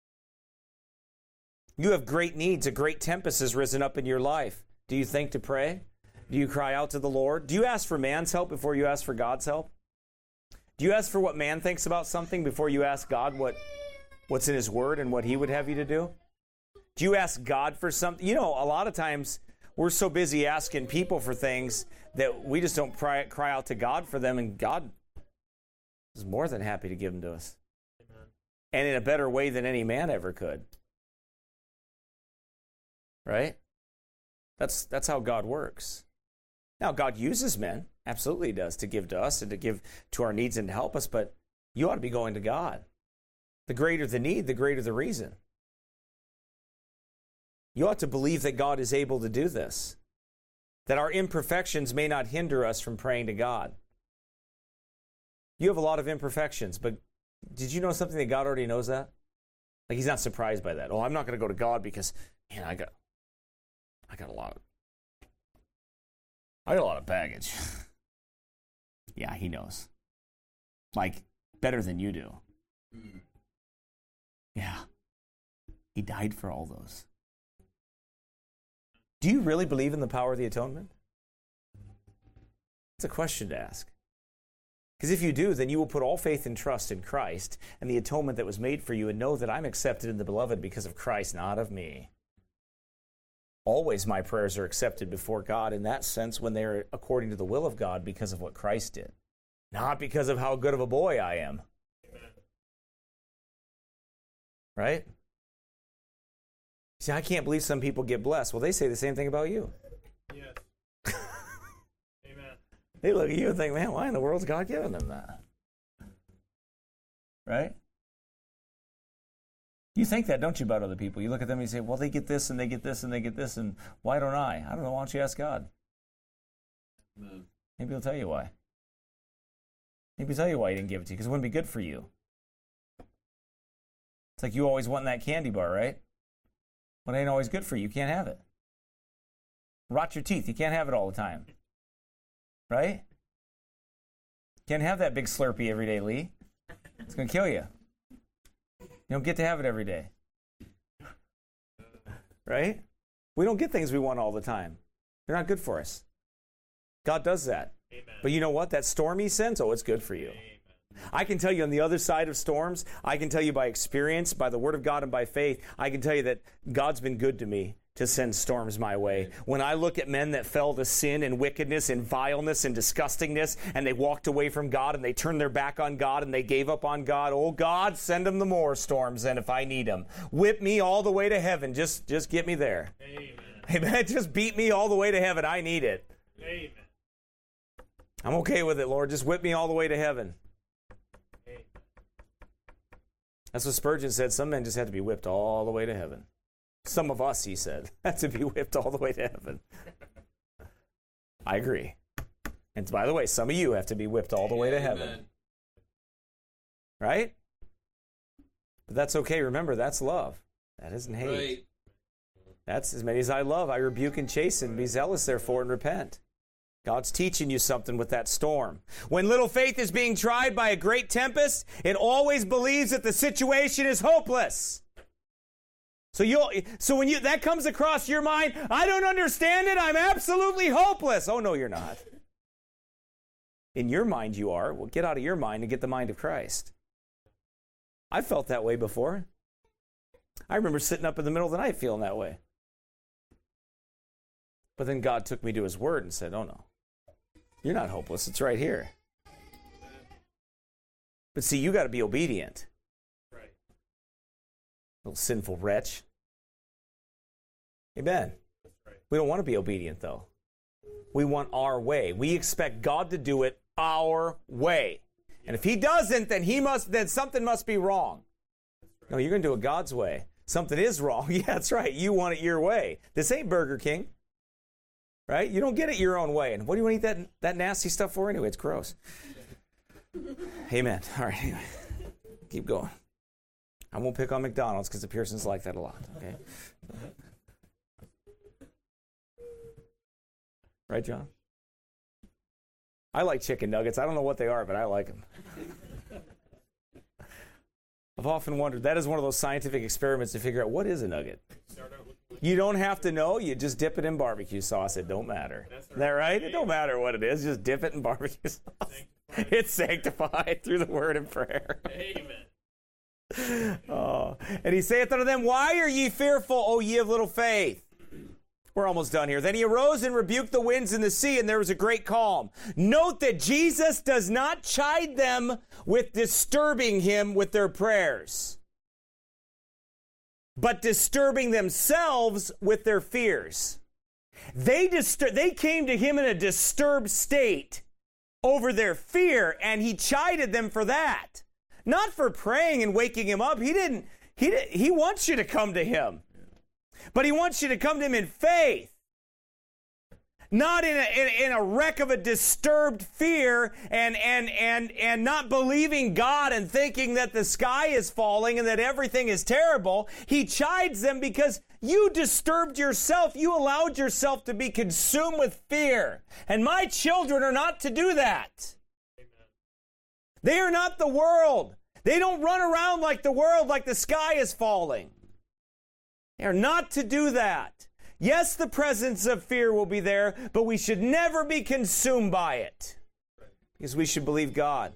You have great needs. A great tempest has risen up in your life. Do you think to pray? Do you cry out to the Lord? Do you ask for man's help before you ask for God's help? Do you ask for what man thinks about something before you ask God what's in his word and what he would have you to do? Do you ask God for something? You know, a lot of times we're so busy asking people for things that we just don't cry out to God for them, and God is more than happy to give them to us. Amen. And in a better way than any man ever could. Right? That's how God works. Now, God uses men. Absolutely he does, to give to us and to give to our needs and to help us, but you ought to be going to God. The greater the need, the greater the reason. You ought to believe that God is able to do this, that our imperfections may not hinder us from praying to God. You have a lot of imperfections, but did you know something that God already knows that? Like, he's not surprised by that. Oh, I'm not going to go to God because, man, I got a lot of baggage. Yeah, he knows. Like, better than you do. Yeah. He died for all those. Do you really believe in the power of the atonement? It's a question to ask. Because if you do, then you will put all faith and trust in Christ and the atonement that was made for you, and know that I'm accepted in the beloved because of Christ, not of me. Always my prayers are accepted before God in that sense when they're according to the will of God because of what Christ did. Not because of how good of a boy I am. Amen. Right? See, I can't believe some people get blessed. Well, they say the same thing about you. Yes. Amen. They look at you and think, man, why in the world is God giving them that? Right? You think that, don't you, about other people? You look at them and you say, well, they get this and they get this and they get this, and why don't I? I don't know. Why don't you ask God? Amen. Maybe he'll tell you why. Maybe he'll tell you why he didn't give it to you, because it wouldn't be good for you. It's like you always wanting that candy bar, right? Well, it ain't always good for you. You can't have it. Rot your teeth. You can't have it all the time. Right? Can't have that big Slurpee every day, Lee. It's going to kill you. You don't get to have it every day. Right? We don't get things we want all the time. They're not good for us. God does that. Amen. But you know what? That storm he sends, oh, it's good for you. Amen. I can tell you on the other side of storms, I can tell you by experience, by the Word of God and by faith, I can tell you that God's been good to me to send storms my way. When I look at men that fell to sin and wickedness and vileness and disgustingness, and they walked away from God and they turned their back on God and they gave up on God, oh God, send them the more storms then if I need them. Whip me all the way to heaven. Just get me there. Amen. Amen. Just beat me all the way to heaven. I need it. Amen. I'm okay with it, Lord. Just whip me all the way to heaven. Amen. That's what Spurgeon said. Some men just have to be whipped all the way to heaven. Some of us, he said, have to be whipped all the way to heaven. I agree. And by the way, some of you have to be whipped all the way to heaven. Amen. Right? But that's okay. Remember, that's love. That isn't hate. Right. That's as many as I love, I rebuke and chasten. Be zealous, therefore, and repent. God's teaching you something with that storm. When little faith is being tried by a great tempest, it always believes that the situation is hopeless. So when that comes across your mind, I don't understand it, I'm absolutely hopeless. Oh, no, you're not. In your mind you are. Well, get out of your mind and get the mind of Christ. I felt that way before. I remember sitting up in the middle of the night feeling that way. But then God took me to his word and said, oh no, you're not hopeless. It's right here. But see, you got to be obedient. Right. Little sinful wretch. Amen. That's right. We don't want to be obedient, though. We want our way. We expect God to do it our way. And if he doesn't, then something must be wrong. No, you're going to do it God's way. Something is wrong. Yeah, that's right. You want it your way. This ain't Burger King. Right? You don't get it your own way. And what do you want to eat that nasty stuff for anyway? It's gross. Amen. All right. Anyway, keep going. I won't pick on McDonald's because the Pearsons like that a lot. Okay. Right, John? I like chicken nuggets. I don't know what they are, but I like them. I've often wondered, that is one of those scientific experiments to figure out what is a nugget. You don't have to know. You just dip it in barbecue sauce. It don't matter. Isn't that right? It don't matter what it is. Just dip it in barbecue sauce. It's sanctified through the word and prayer. Amen. Oh. And he saith unto them, why are ye fearful, O ye of little faith? We're almost done here. Then he arose and rebuked the winds and the sea, and there was a great calm. Note that Jesus does not chide them with disturbing him with their prayers, but disturbing themselves with their fears. They came to him in a disturbed state over their fear, and he chided them for that. Not for praying and waking him up. He wants you to come to him. But he wants you to come to him in faith. Not in a wreck of a disturbed fear and not believing God and thinking that the sky is falling and that everything is terrible. He chides them because you disturbed yourself. You allowed yourself to be consumed with fear. And my children are not to do that. Amen. They are not the world. They don't run around like the world, like the sky is falling. They are not to do that. Yes, the presence of fear will be there, but we should never be consumed by it, because we should believe God.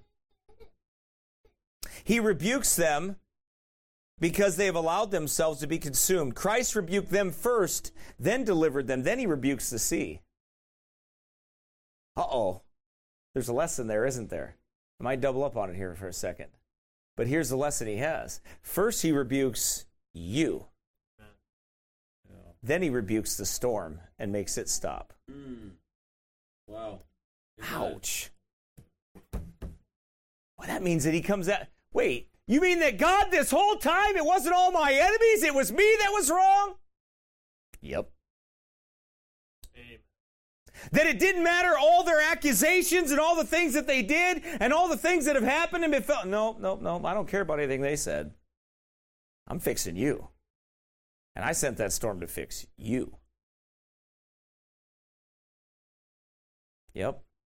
He rebukes them because they have allowed themselves to be consumed. Christ rebuked them first, then delivered them. Then he rebukes the sea. Uh-oh. There's a lesson there, isn't there? I might double up on it here for a second. But here's the lesson he has. First, he rebukes you. Then he rebukes the storm and makes it stop. Wow. Ouch. Well, that means that he comes out. Wait, you mean that God this whole time, it wasn't all my enemies, it was me that was wrong? Yep. Amen. That it didn't matter all their accusations and all the things that they did and all the things that have happened and been felt. No, I don't care about anything they said. I'm fixing you. And I sent that storm to fix you. Yep.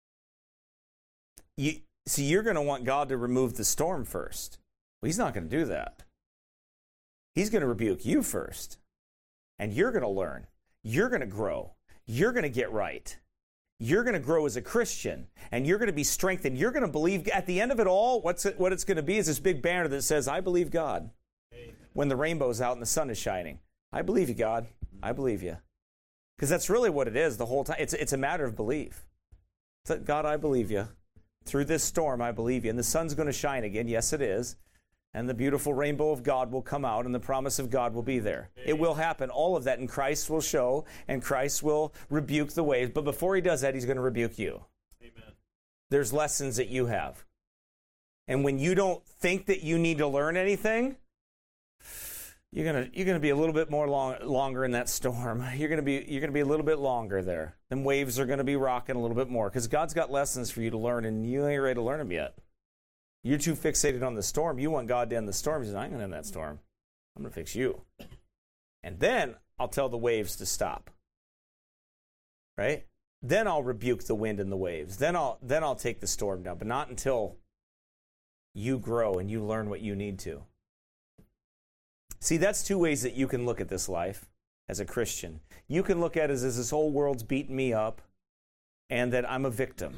You're going to want God to remove the storm first. Well, he's not going to do that. He's going to rebuke you first. And you're going to learn. You're going to grow. You're going to get right. You're going to grow as a Christian. And you're going to be strengthened. You're going to believe. At the end of it all, what it's going to be is this big banner that says, I believe God. Amen. When the rainbow's out and the sun is shining. I believe you, God. I believe you. Because that's really what it is the whole time. It's a matter of belief. It's like, God, I believe you. Through this storm, I believe you. And the sun's going to shine again. Yes, it is. And the beautiful rainbow of God will come out, and the promise of God will be there. Amen. It will happen. All of that, and Christ will show, and Christ will rebuke the waves. But before he does that, he's going to rebuke you. Amen. There's lessons that you have. And when you don't think that you need to learn anything, you're gonna be a little bit more longer in that storm. You're gonna be a little bit longer there. Them waves are gonna be rocking a little bit more because God's got lessons for you to learn, and you ain't ready to learn them yet. You're too fixated on the storm. You want God to end the storm. He says, I ain't gonna end that storm. I'm gonna fix you, and then I'll tell the waves to stop. Right? Then I'll rebuke the wind and the waves. Then I'll take the storm down, but not until you grow and you learn what you need to. See, that's two ways that you can look at this life as a Christian. You can look at it as this whole world's beating me up and that I'm a victim.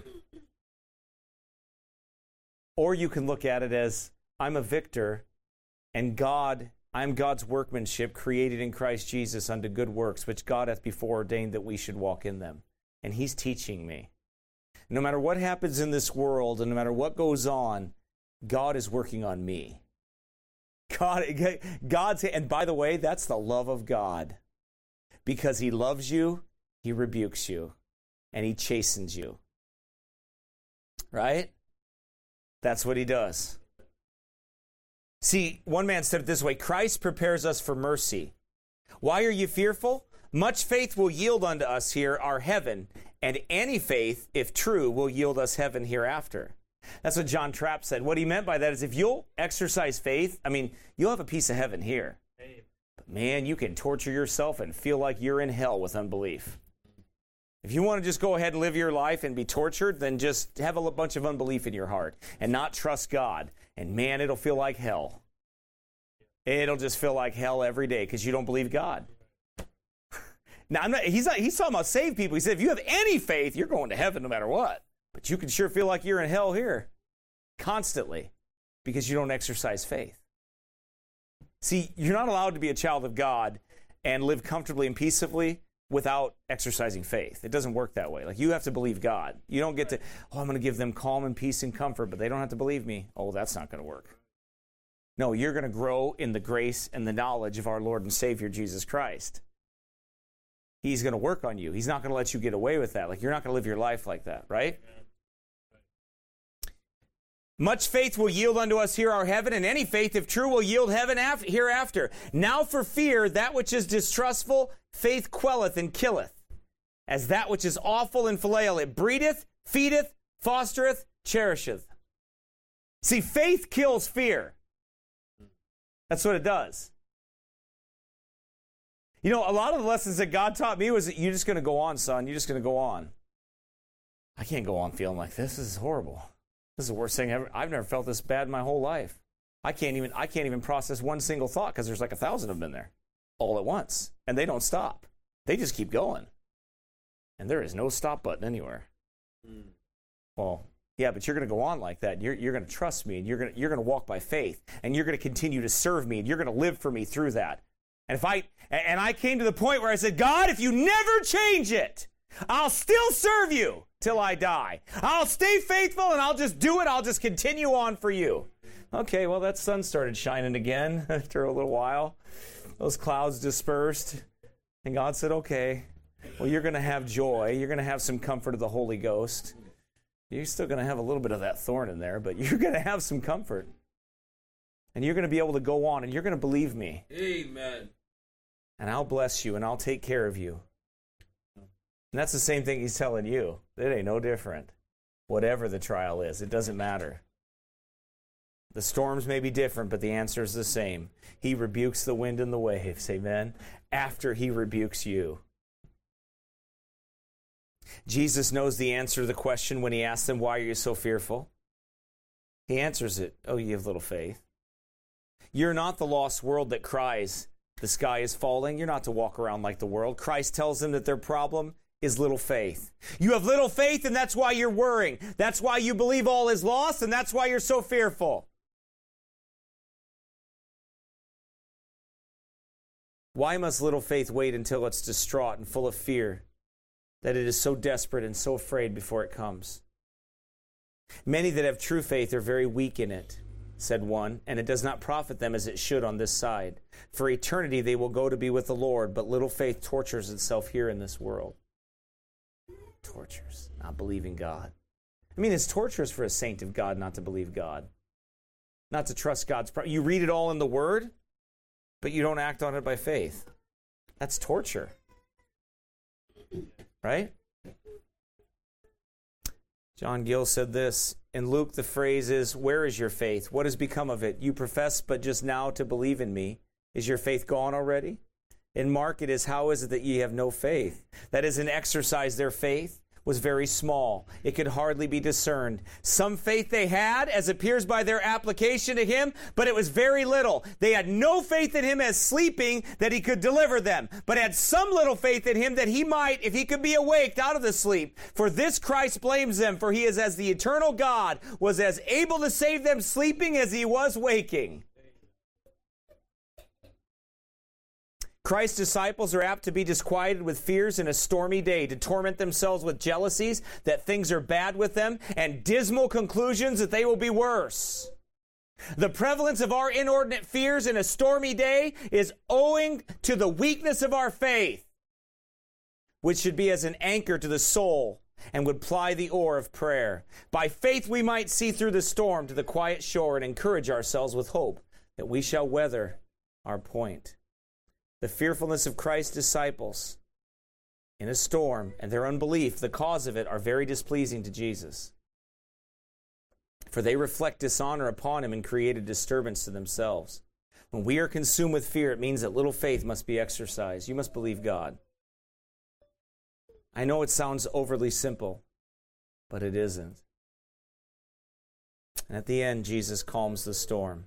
Or you can look at it as I'm a victor and I'm God's workmanship created in Christ Jesus unto good works, which God hath before ordained that we should walk in them. And he's teaching me. No matter what happens in this world and no matter what goes on, God is working on me. God's, and by the way, that's the love of God. Because he loves you, he rebukes you, and he chastens you. Right? That's what he does. See, one man said it this way, Christ prepares us for mercy. Why are you fearful? Much faith will yield unto us here our heaven, and any faith, if true, will yield us heaven hereafter. That's what John Trapp said. What he meant by that is if you'll exercise faith, you'll have a piece of heaven here. But man, you can torture yourself and feel like you're in hell with unbelief. If you want to just go ahead and live your life and be tortured, then just have a bunch of unbelief in your heart and not trust God. And man, it'll feel like hell. It'll just feel like hell every day because you don't believe God. Now, he's talking about saved people. He said, if you have any faith, you're going to heaven no matter what. But you can sure feel like you're in hell here constantly because you don't exercise faith. See, you're not allowed to be a child of God and live comfortably and peaceably without exercising faith. It doesn't work that way. Like, you have to believe God. You don't get to, I'm going to give them calm and peace and comfort, but they don't have to believe me. Oh, that's not going to work. No, you're going to grow in the grace and the knowledge of our Lord and Savior, Jesus Christ. He's going to work on you. He's not going to let you get away with that. Like, you're not going to live your life like that, right? Much faith will yield unto us here our heaven, and any faith, if true, will yield heaven hereafter. Now for fear, that which is distrustful, faith quelleth and killeth. As that which is awful and filial, it breedeth, feedeth, fostereth, cherisheth. See, faith kills fear. That's what it does. You know, a lot of the lessons that God taught me was that you're just going to go on, son. You're just going to go on. I can't go on feeling like this. This is horrible. This is the worst thing ever. I've never felt this bad in my whole life. I can't even process one single thought because there's like 1,000 of them in there all at once. And they don't stop. They just keep going. And there is no stop button anywhere. Well, yeah, but you're going to go on like that. You're going to trust me, and you're going to walk by faith, and you're going to continue to serve me, and you're going to live for me through that. And I came to the point where I said, God, if you never change it, I'll still serve you till I die. I'll stay faithful and I'll just do it. I'll just continue on for you. Okay, well, that sun started shining again after a little while. Those clouds dispersed. And God said, okay, well, you're going to have joy. You're going to have some comfort of the Holy Ghost. You're still going to have a little bit of that thorn in there, but you're going to have some comfort. And you're going to be able to go on, and you're going to believe me. Amen. And I'll bless you, and I'll take care of you. And that's the same thing he's telling you. It ain't no different. Whatever the trial is, it doesn't matter. The storms may be different, but the answer is the same. He rebukes the wind and the waves, amen, after he rebukes you. Jesus knows the answer to the question when he asks them, why are you so fearful? He answers it, oh, you have little faith. You're not the lost world that cries, the sky is falling. You're not to walk around like the world. Christ tells them that their problem is little faith. You have little faith, and that's why you're worrying. That's why you believe all is lost, and that's why you're so fearful. Why must little faith wait until it's distraught and full of fear, that it is so desperate and so afraid before it comes? Many that have true faith are very weak in it, said one, and it does not profit them as it should on this side. For eternity they will go to be with the Lord, but little faith tortures itself here in this world. Tortures, not believing God. I mean, it's torturous for a saint of God not to believe God, not to trust God's promise. You read it all in the Word, but you don't act on it by faith. That's torture. Right? John Gill said this. In Luke, the phrase is, where is your faith? What has become of it? You profess but just now to believe in me. Is your faith gone already? In Mark, it is, how is it that ye have no faith? That is, an exercise, their faith was very small. It could hardly be discerned. Some faith they had, as appears by their application to him, but it was very little. They had no faith in him as sleeping, that he could deliver them, but had some little faith in him that he might, if he could be awaked out of the sleep. For this Christ blames them, for he is as the eternal God, was as able to save them sleeping as he was waking. Christ's disciples are apt to be disquieted with fears in a stormy day, to torment themselves with jealousies that things are bad with them, and dismal conclusions that they will be worse. The prevalence of our inordinate fears in a stormy day is owing to the weakness of our faith, which should be as an anchor to the soul and would ply the oar of prayer. By faith we might see through the storm to the quiet shore and encourage ourselves with hope that we shall weather our point. The fearfulness of Christ's disciples in a storm and their unbelief, the cause of it, are very displeasing to Jesus. For they reflect dishonor upon him and create a disturbance to themselves. When we are consumed with fear, it means that little faith must be exercised. You must believe God. I know it sounds overly simple, but it isn't. And at the end, Jesus calms the storm.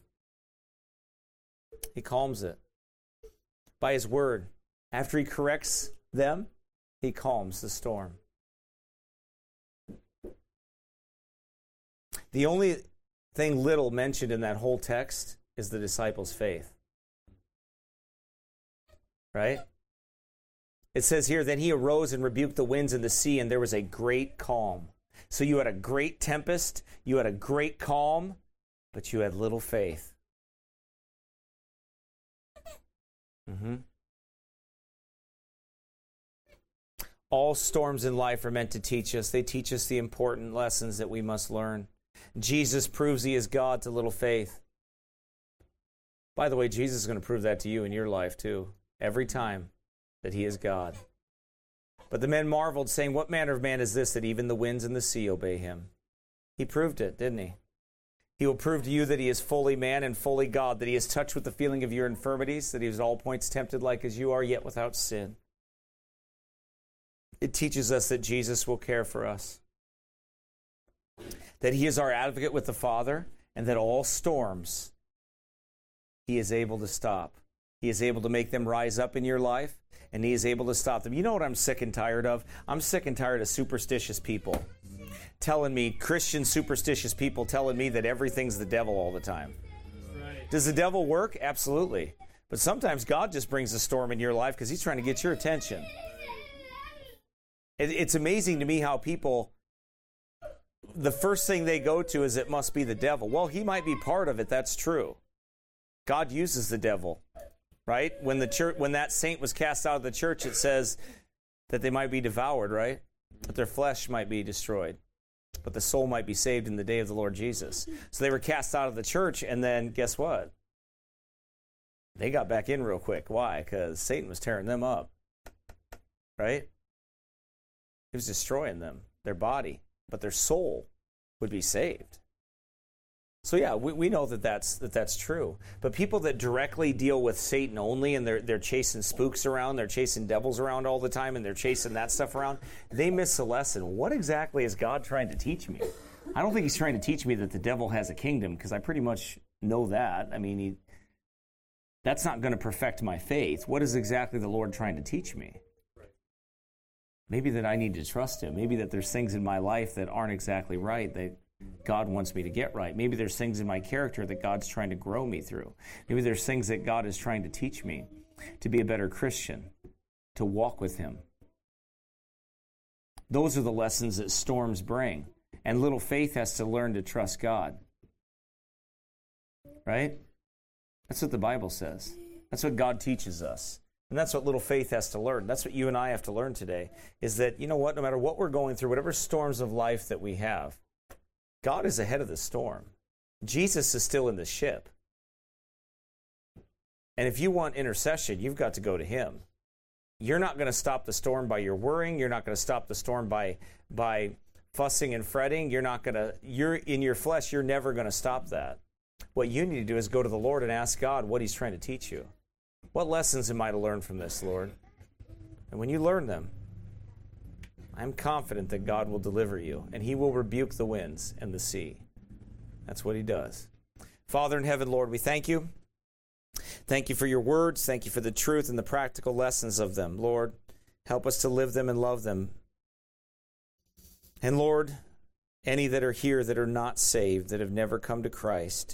He calms it. By his word. After he corrects them, he calms the storm. The only thing little mentioned in that whole text is the disciples' faith. Right? It says here, then he arose and rebuked the winds and the sea, and there was a great calm. So you had a great tempest, you had a great calm, but you had little faith. All storms in life are meant to teach us. They teach us the important lessons that we must learn. Jesus proves he is God to little faith. By the way, Jesus is going to prove that to you in your life too, every time that he is God. But the men marveled, saying, what manner of man is this, that even the winds and the sea obey him? He proved it, didn't he? He will prove to you that he is fully man and fully God, that he is touched with the feeling of your infirmities, that he is all points tempted like as you are, yet without sin. It teaches us that Jesus will care for us, that he is our advocate with the Father, and that all storms he is able to stop. He is able to make them rise up in your life, and he is able to stop them. You know what I'm sick and tired of? I'm sick and tired of superstitious people telling me, Christian superstitious people telling me that everything's the devil all the time. Right. Does the devil work? Absolutely. But sometimes God just brings a storm in your life because he's trying to get your attention. It's amazing to me how people, the first thing they go to is it must be the devil. Well, he might be part of it. That's true. God uses the devil, right? When that saint was cast out of the church, it says that they might be devoured, right? That their flesh might be destroyed, but the soul might be saved in the day of the Lord Jesus. So they were cast out of the church, and then guess what? They got back in real quick. Why? Because Satan was tearing them up, right? He was destroying them, their body, but their soul would be saved. So yeah, we know that's true. But people that directly deal with Satan only, and they're chasing spooks around, they're chasing devils around all the time, and they're chasing that stuff around, they miss the lesson. What exactly is God trying to teach me? I don't think he's trying to teach me that the devil has a kingdom, because I pretty much know that. I mean, that's not going to perfect my faith. What is exactly the Lord trying to teach me? Maybe that I need to trust him. Maybe that there's things in my life that aren't exactly right that God wants me to get right. Maybe there's things in my character that God's trying to grow me through. Maybe there's things that God is trying to teach me to be a better Christian, to walk with him. Those are the lessons that storms bring. And little faith has to learn to trust God. Right? That's what the Bible says. That's what God teaches us. And that's what little faith has to learn. That's what you and I have to learn today, is that, you know what, no matter what we're going through, whatever storms of life that we have, God is ahead of the storm. Jesus is still in the ship. And if you want intercession, you've got to go to him. You're not going to stop the storm by your worrying. You're not going to stop the storm by fussing and fretting. You're in your flesh, you're never going to stop that. What you need to do is go to the Lord and ask God what he's trying to teach you. What lessons am I to learn from this, Lord? And when you learn them, I'm confident that God will deliver you, and he will rebuke the winds and the sea. That's what he does. Father in heaven, Lord, we thank you. Thank you for your words. Thank you for the truth and the practical lessons of them. Lord, help us to live them and love them. And Lord, any that are here that are not saved, that have never come to Christ,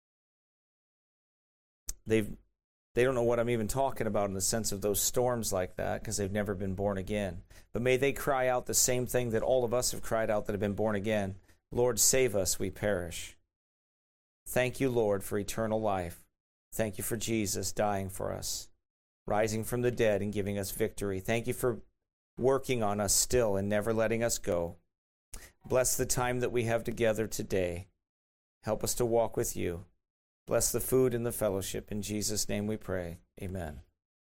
they don't know what I'm even talking about in the sense of those storms like that, because they've never been born again. But may they cry out the same thing that all of us have cried out that have been born again. Lord, save us, we perish. Thank you, Lord, for eternal life. Thank you for Jesus dying for us, rising from the dead and giving us victory. Thank you for working on us still and never letting us go. Bless the time that we have together today. Help us to walk with you. Bless the food and the fellowship. In Jesus' name we pray. Amen.